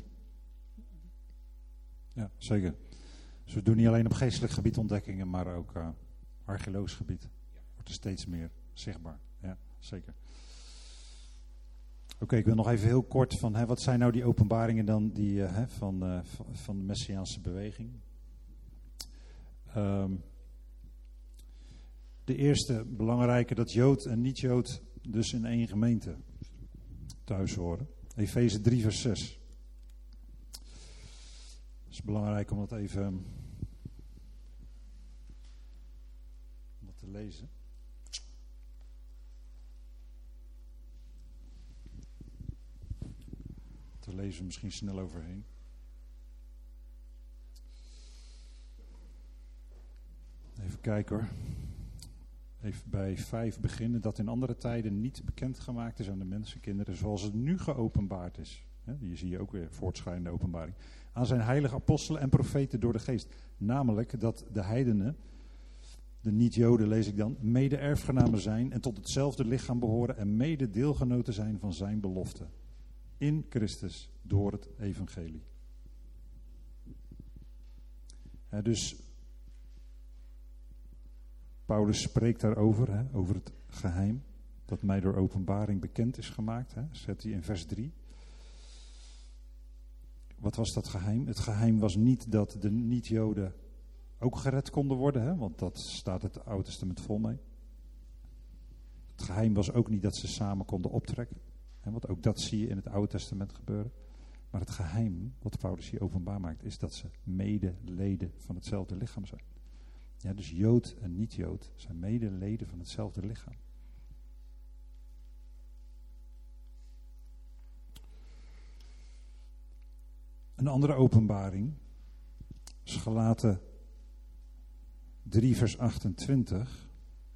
Ja, zeker. Dus we doen niet alleen op geestelijk gebied ontdekkingen, maar ook uh, archeologisch gebied. Wordt er steeds meer zichtbaar. Ja, zeker. Oké, okay, ik wil nog even heel kort van, hè, wat zijn nou die openbaringen dan die, uh, hè, van, uh, van, van de Messiaanse beweging? Um, de eerste belangrijke, dat Jood en niet-Jood dus in één gemeente thuis horen. Efeze drie vers zes. Het is belangrijk om dat even om dat te lezen. Daar lezen we misschien snel overheen. Even kijken hoor. Even bij vijf beginnen. Dat in andere tijden niet bekendgemaakt is aan de mensenkinderen zoals het nu geopenbaard is. Hier zie je ook weer voortschrijdende openbaring. Aan zijn heilige apostelen en profeten door de geest. Namelijk dat de heidenen, de niet-Joden lees ik dan, mede-erfgenamen zijn en tot hetzelfde lichaam behoren en mede-deelgenoten zijn van zijn belofte. In Christus, door het evangelie. Ja, dus Paulus spreekt daarover, hè, over het geheim dat mij door openbaring bekend is gemaakt. Hè, zet hij in vers drie. Wat was dat geheim? Het geheim was niet dat de niet-Joden ook gered konden worden, hè? Want dat staat het Oude Testament vol mee. Het geheim was ook niet dat ze samen konden optrekken, hè? Want ook dat zie je in het Oude Testament gebeuren. Maar het geheim, wat Paulus hier openbaar maakt, is dat ze medeleden van hetzelfde lichaam zijn. Ja, dus Jood en niet-Jood zijn medeleden van hetzelfde lichaam. Een andere openbaring is Galaten drie vers achtentwintig.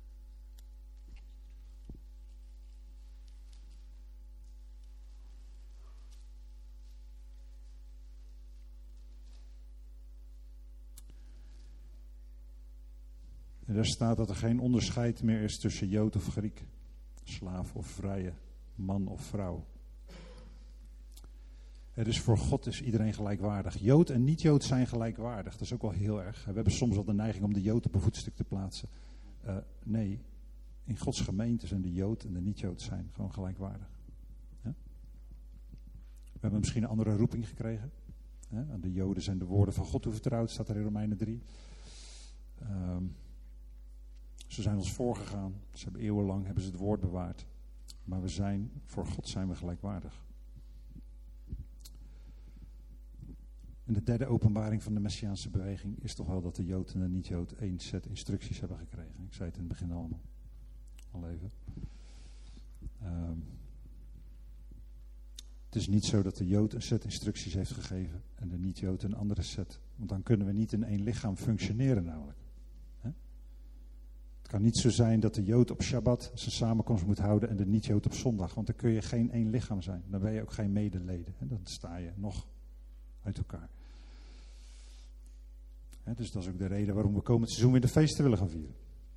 En daar staat dat er geen onderscheid meer is tussen Jood of Griek, slaaf of vrije, man of vrouw. En dus voor God is iedereen gelijkwaardig. Jood en niet-Jood zijn gelijkwaardig. Dat is ook wel heel erg. We hebben soms wel de neiging om de Jood op een voetstuk te plaatsen. Uh, nee, in Gods gemeente zijn de Jood en de niet-Jood zijn gewoon gelijkwaardig. Ja? We hebben misschien een andere roeping gekregen. Ja? Aan de Joden zijn de woorden van God toevertrouwd, staat er in Romeinen drie. Um, ze zijn ons voorgegaan. Ze hebben eeuwenlang hebben ze het woord bewaard. Maar we zijn, voor God zijn we gelijkwaardig. En de derde openbaring van de Messiaanse beweging is toch wel dat de Jood en de niet-Jood één set instructies hebben gekregen. Ik zei het in het begin allemaal. Al even. Um, het is niet zo dat de Jood een set instructies heeft gegeven en de niet-Jood een andere set. Want dan kunnen we niet in één lichaam functioneren namelijk. He? Het kan niet zo zijn dat de Jood op Shabbat zijn samenkomst moet houden en de niet-Jood op zondag. Want dan kun je geen één lichaam zijn. Dan ben je ook geen medeleden. En dan sta je nog uit elkaar. He, dus dat is ook de reden waarom we komend seizoen weer de feesten willen gaan vieren.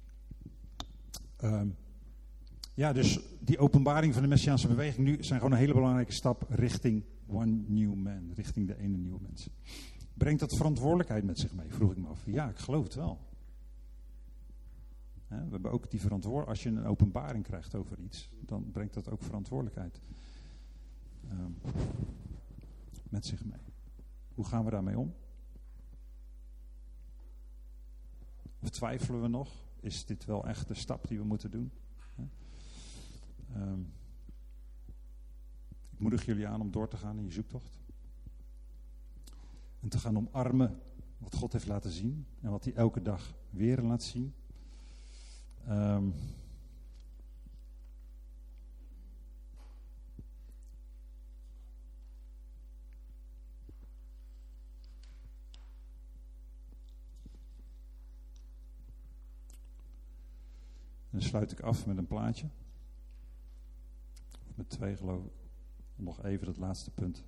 Um, ja, dus die openbaring van de Messiaanse beweging nu zijn gewoon een hele belangrijke stap richting one new man, richting de ene nieuwe mens. Brengt dat verantwoordelijkheid met zich mee, vroeg ik me af. Ja, ik geloof het wel. He, we hebben ook die verantwoordelijkheid. Als je een openbaring krijgt over iets, dan brengt dat ook verantwoordelijkheid um, met zich mee. Hoe gaan we daarmee om? Of twijfelen we nog? Is dit wel echt de stap die we moeten doen? Um, ik moedig jullie aan om door te gaan in je zoektocht. En te gaan omarmen wat God heeft laten zien. En wat hij elke dag weer laat zien. Um, En dan sluit ik af met een plaatje. Met twee geloof ik. Nog even dat laatste punt.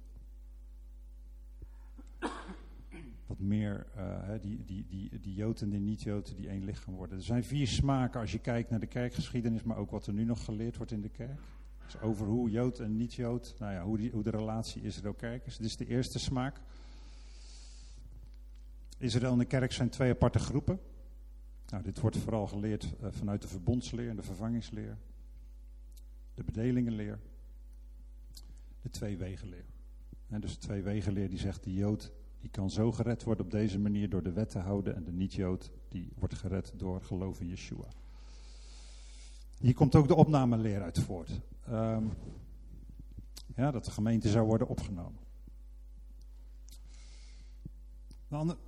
Wat meer, uh, die, die, die, die Jood en die niet-Jood die één lichaam worden. Er zijn vier smaken als je kijkt naar de kerkgeschiedenis, maar ook wat er nu nog geleerd wordt in de kerk. Dus over hoe Jood en niet-Jood, nou ja, hoe, die, hoe de relatie Israël-kerk is. Dit is de eerste smaak. Israël en de kerk zijn twee aparte groepen. Nou, dit wordt vooral geleerd uh, vanuit de verbondsleer en de vervangingsleer. De bedelingenleer. De tweewegenleer. En dus de tweewegenleer die zegt, die Jood die kan zo gered worden op deze manier door de wet te houden. En de niet-Jood die wordt gered door geloof in Yeshua. Hier komt ook de opnameleer uit voort. Um, ja, dat de gemeente zou worden opgenomen. De andere...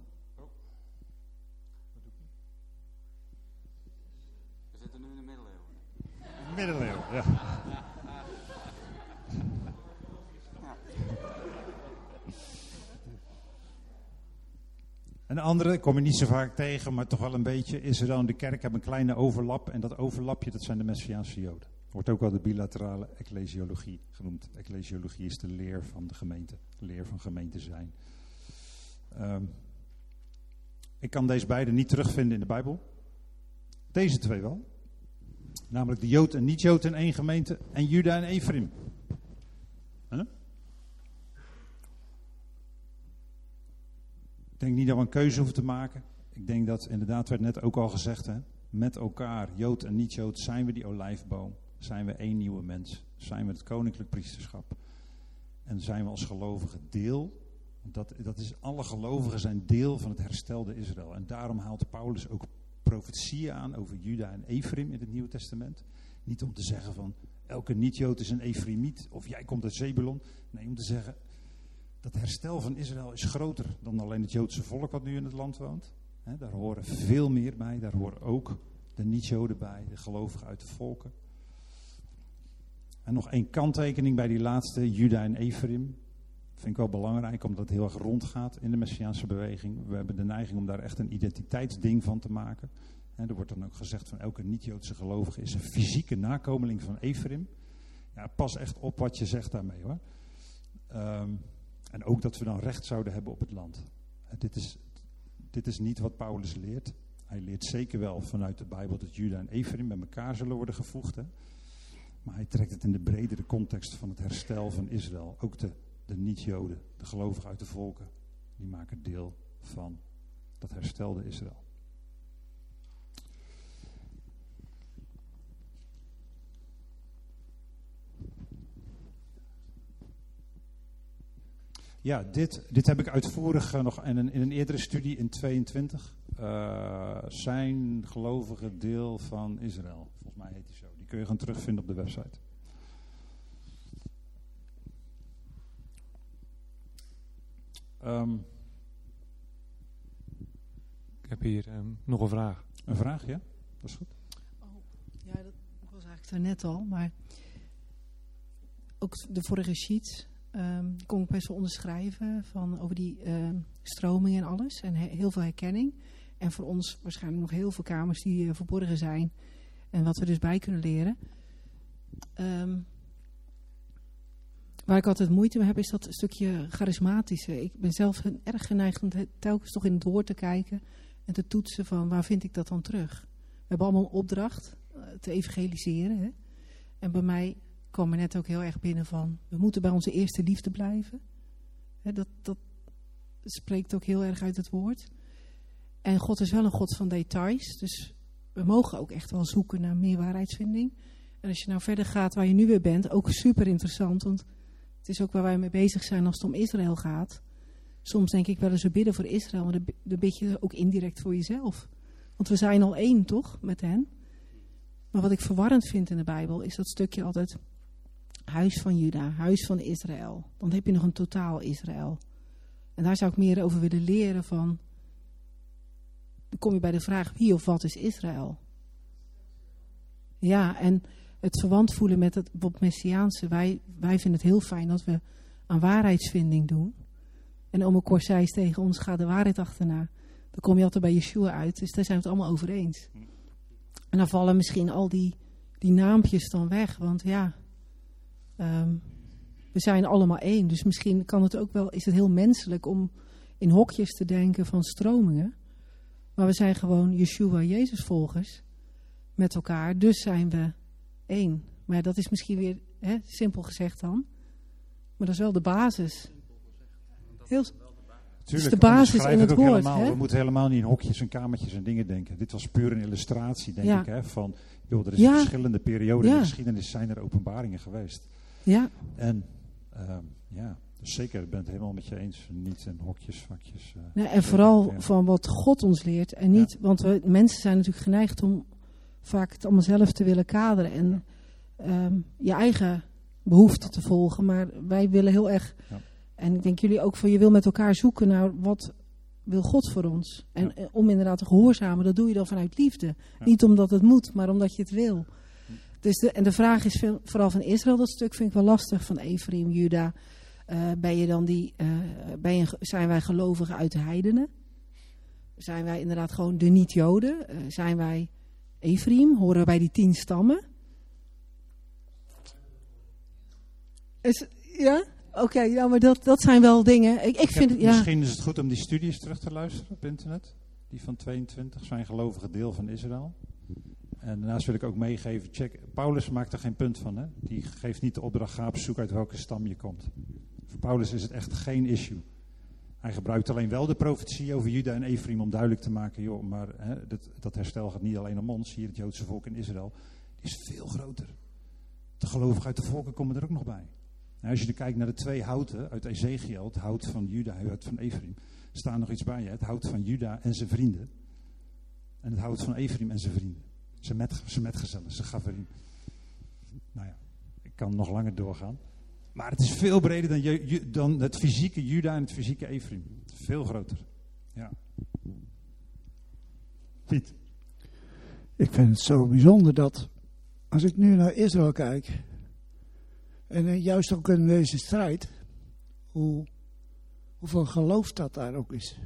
We zitten nu in de middeleeuwen. Middeleeuwen, ja. En de andere, kom je niet zo vaak tegen, maar toch wel een beetje. Israël en de kerk hebben een kleine overlap. En dat overlapje, dat zijn de Messiaanse Joden. Wordt ook wel de bilaterale ecclesiologie genoemd. Ecclesiologie is de leer van de gemeente. De leer van gemeente zijn. Um, ik kan deze beide niet terugvinden in de Bijbel. Deze twee wel. Namelijk de Jood en niet-Jood in één gemeente. En Juda en Ephraim. Huh? Ik denk niet dat we een keuze hoeven te maken. Ik denk dat, inderdaad werd net ook al gezegd, hè, met elkaar, Jood en niet-Jood, zijn we die olijfboom. Zijn we één nieuwe mens. Zijn we het koninklijk priesterschap. En zijn we als gelovigen deel, Dat, dat is, alle gelovigen zijn deel van het herstelde Israël. En daarom haalt Paulus ook profetieën aan over Juda en Ephraim in het Nieuwe Testament. Niet om te zeggen van elke niet-Jood is een Ephraimiet of jij komt uit Zebulon. Nee, om te zeggen dat herstel van Israël is groter dan alleen het Joodse volk wat nu in het land woont. He, daar horen veel meer bij. Daar horen ook de niet-Joden bij, de gelovigen uit de volken. En nog één kanttekening bij die laatste, Juda en Ephraim. Vind ik wel belangrijk, omdat het heel erg rondgaat in de Messiaanse beweging. We hebben de neiging om daar echt een identiteitsding van te maken. En er wordt dan ook gezegd van elke niet-Joodse gelovige is een fysieke nakomeling van Ephraim. Ja, pas echt op wat je zegt daarmee hoor. Um, en ook dat we dan recht zouden hebben op het land. Uh, dit is, dit is niet wat Paulus leert. Hij leert zeker wel vanuit de Bijbel dat Juda en Ephraim bij elkaar zullen worden gevoegd. Hè? Maar hij trekt het in de bredere context van het herstel van Israël. Ook de, de niet-Joden, de gelovigen uit de volken, die maken deel van dat herstelde Israël. Ja, dit, dit heb ik uitvoerig uh, nog in een, in een eerdere studie in tweeëntwintig. Uh, zijn gelovige deel van Israël. Volgens mij heet die zo. Die kun je gewoon terugvinden op de website. Um, ik heb hier um, nog een vraag. Een vraag, ja? Dat is goed. Oh, ja, dat was eigenlijk daarnet al. Maar ook de vorige sheets... Um, die kon ik best wel onderschrijven van, over die uh, stroming en alles. En he, heel veel herkenning. En voor ons waarschijnlijk nog heel veel kamers die uh, verborgen zijn. En wat we dus bij kunnen leren. Um, waar ik altijd moeite mee heb is dat stukje charismatische. Ik ben zelf een, erg geneigd om telkens toch in het woord te kijken. En te toetsen van waar vind ik dat dan terug. We hebben allemaal een opdracht uh, te evangeliseren. Hè? En bij mij... kwam er net ook heel erg binnen van... we moeten bij onze eerste liefde blijven. He, dat, dat spreekt ook heel erg uit het woord. En God is wel een God van details. Dus we mogen ook echt wel zoeken naar meer waarheidsvinding. En als je nou verder gaat waar je nu weer bent... ook super interessant. Want het is ook waar wij mee bezig zijn als het om Israël gaat. Soms denk ik wel eens we bidden voor Israël... maar dan bid je ook indirect voor jezelf. Want we zijn al één, toch? Met hen. Maar wat ik verwarrend vind in de Bijbel... is dat stukje altijd... huis van Juda, huis van Israël. Dan heb je nog een totaal Israël. En daar zou ik meer over willen leren van... dan kom je bij de vraag wie of wat is Israël? Ja, en het verwant voelen met het wat Messiaanse. Wij, wij vinden het heel fijn dat we aan waarheidsvinding doen. En Ome Cor zei tegen ons, ga de waarheid achterna. Dan kom je altijd bij Yeshua uit. Dus daar zijn we het allemaal over eens. En dan vallen misschien al die, die naampjes dan weg. Want ja... Um, we zijn allemaal één, dus misschien kan het ook wel, is het heel menselijk om in hokjes te denken van stromingen. Maar we zijn gewoon Yeshua, Jezus volgers met elkaar, dus zijn we één. Maar ja, dat is misschien weer hè, simpel gezegd dan, maar dat is wel de basis. Heel, Tuurlijk, is de basis in het woord. Helemaal, hè? We moeten helemaal niet in hokjes en kamertjes en dingen denken. Dit was puur een illustratie, denk ja. ik, hè, van joh, er is ja. een verschillende perioden ja. in de geschiedenis zijn er openbaringen geweest. Ja. En um, ja, dus zeker, ik ben het helemaal met je eens. Niet in hokjes, vakjes. Uh, nee, en vooral ja. van wat God ons leert. En niet, ja. want we, mensen zijn natuurlijk geneigd om vaak het allemaal zelf te willen kaderen. En um, je eigen behoeften te volgen. Maar wij willen heel erg, ja. en ik denk jullie ook van, je wil met elkaar zoeken naar wat wil God voor ons. En ja. om inderdaad te gehoorzamen, dat doe je dan vanuit liefde. Ja. Niet omdat het moet, maar omdat je het wil. Dus de, en de vraag is veel, vooral van Israël, dat stuk vind ik wel lastig, van Ephraim, Juda. Uh, ben je dan die, uh, ben je, zijn wij gelovigen uit de heidenen? Zijn wij inderdaad gewoon de niet-Joden? Uh, zijn wij Ephraim? Horen we bij die tien stammen? Is, ja? Oké, okay, ja, maar dat, dat zijn wel dingen. Ik, ik, ik vind heb, het, ja. Misschien is het goed om die studies terug te luisteren op internet. Die van tweeëntwintig, zijn gelovige deel van Israël. En daarnaast wil ik ook meegeven, check, Paulus maakt er geen punt van. Hè? Die geeft niet de opdracht, ga op zoek uit welke stam je komt. Voor Paulus is het echt geen issue. Hij gebruikt alleen wel de profetie over Juda en Ephraim om duidelijk te maken, joh, maar hè, dat, dat herstel gaat niet alleen om ons, hier het Joodse volk in Israël. Die is veel groter. De gelovigen uit de volken komen er ook nog bij. Nou, als je dan kijkt naar de twee houten uit Ezekiel, het hout van Juda en het hout van Ephraim, staan nog iets bij je. Het hout van Juda en zijn vrienden. En het hout van Ephraim en zijn vrienden. Zijn, met, zijn metgezellen, zijn gaverim. Nou ja, ik kan nog langer doorgaan. Maar het is veel breder dan, je, dan het fysieke Juda en het fysieke Ephraim. Veel groter. Ja. Piet. Ik vind het zo bijzonder dat, als ik nu naar Israël kijk, en juist ook in deze strijd, hoe, hoeveel geloof dat daar ook is.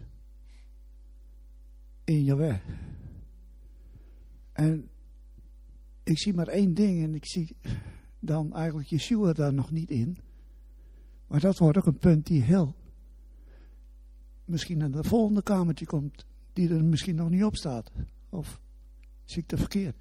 In Jahweh. En ik zie maar één ding en ik zie dan eigenlijk Yeshua daar nog niet in. Maar dat wordt ook een punt die heel misschien naar de volgende kamertje komt, die er misschien nog niet op staat. Of zie ik het verkeerd?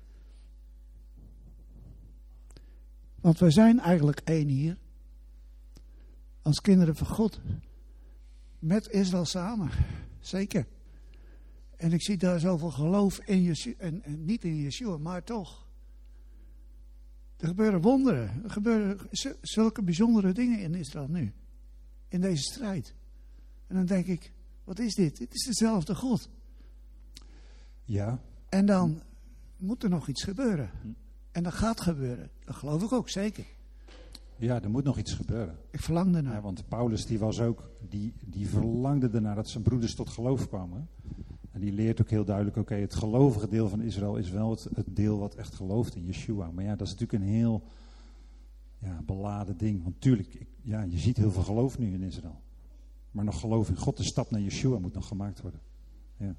Want wij zijn eigenlijk één hier, als kinderen van God, met Israël samen, zeker. En ik zie daar zoveel geloof in Yeshua, en, en niet in Yeshua, maar toch. Er gebeuren wonderen, er gebeuren zulke bijzondere dingen in Israël nu, in deze strijd. En dan denk ik, wat is dit? Dit is dezelfde God. Ja. En dan moet er nog iets gebeuren. En dat gaat gebeuren. Dat geloof ik ook, zeker. Ja, er moet nog iets gebeuren. Ik verlang ernaar. Ja, want Paulus die was ook, die, die verlangde ernaar dat zijn broeders tot geloof kwamen. En die leert ook heel duidelijk, oké, okay, het gelovige deel van Israël is wel het, het deel wat echt gelooft in Yeshua. Maar ja, dat is natuurlijk een heel ja, beladen ding. Want tuurlijk, ja, je ziet heel veel geloof nu in Israël. Maar nog geloof in God, de stap naar Yeshua moet nog gemaakt worden. Ja.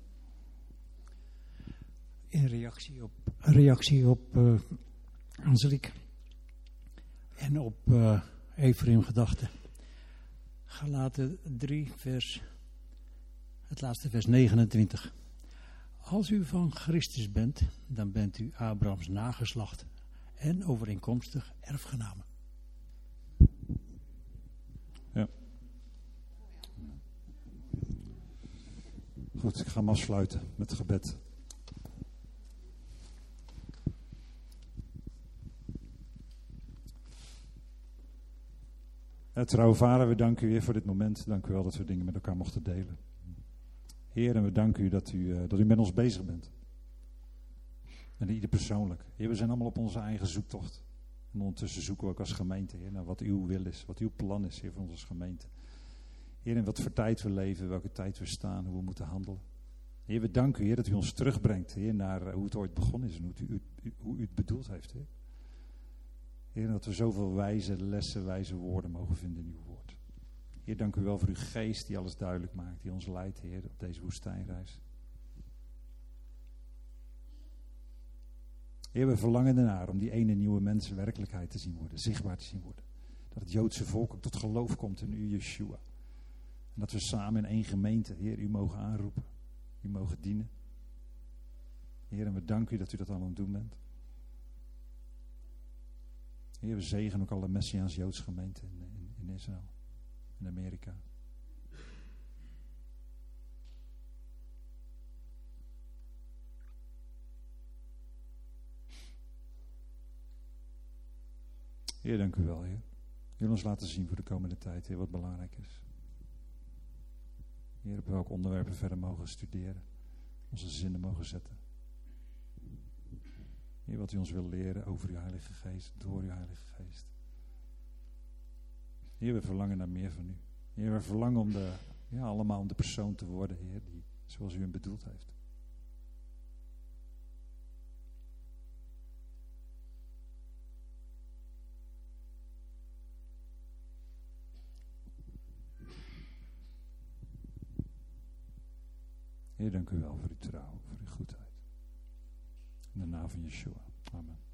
In reactie op, reactie op uh, Angelique en op uh, Ephraim gedachten. Galaten drie, vers, het laatste vers negenentwintig. Als u van Christus bent, dan bent u Abrahams nageslacht en overeenkomstig erfgenamen. Ja. Goed, ik ga hem afsluiten met het gebed. Het trouwe Vader, we danken u weer voor dit moment. Dank u wel dat we dingen met elkaar mochten delen. Heer, en we danken u dat u, uh, dat u met ons bezig bent. En ieder persoonlijk. Heer, we zijn allemaal op onze eigen zoektocht. En ondertussen zoeken we ook als gemeente, Heer, naar wat uw wil is. Wat uw plan is, Heer, voor ons als gemeente. Heer, in wat voor tijd we leven, welke tijd we staan, hoe we moeten handelen. Heer, we danken u, Heer, dat u ons terugbrengt, Heer, naar uh, hoe het ooit begonnen is en hoe, het u, u, hoe u het bedoeld heeft, Heer. Heer, dat we zoveel wijze lessen, wijze woorden mogen vinden in uw woord. Heer, dank u wel voor uw geest die alles duidelijk maakt, die ons leidt, Heer, op deze woestijnreis. Heer, we verlangen ernaar om die ene nieuwe mens werkelijkheid te zien worden, zichtbaar te zien worden. Dat het Joodse volk ook tot geloof komt in u, Yeshua. En dat we samen in één gemeente, Heer, u mogen aanroepen, u mogen dienen. Heer, en we danken u dat u dat allemaal aan het doen bent. Heer, we zegenen ook alle Messiaans-Joods gemeenten in, in, in Israël, in Amerika. Heer, dank u wel, Heer. U wil ons laten zien voor de komende tijd, Heer, wat belangrijk is. Heer, op welke onderwerpen we verder mogen studeren, onze zinnen mogen zetten. Heer, wat u ons wil leren over uw Heilige Geest, door uw Heilige Geest. Heer, we verlangen naar meer van u. Heer, we verlangen om de, ja, allemaal om de persoon te worden, Heer, die, zoals u hem bedoeld heeft. Heer, dank u wel voor uw trouw, voor uw goedheid. In de naam van Yeshua. Amen.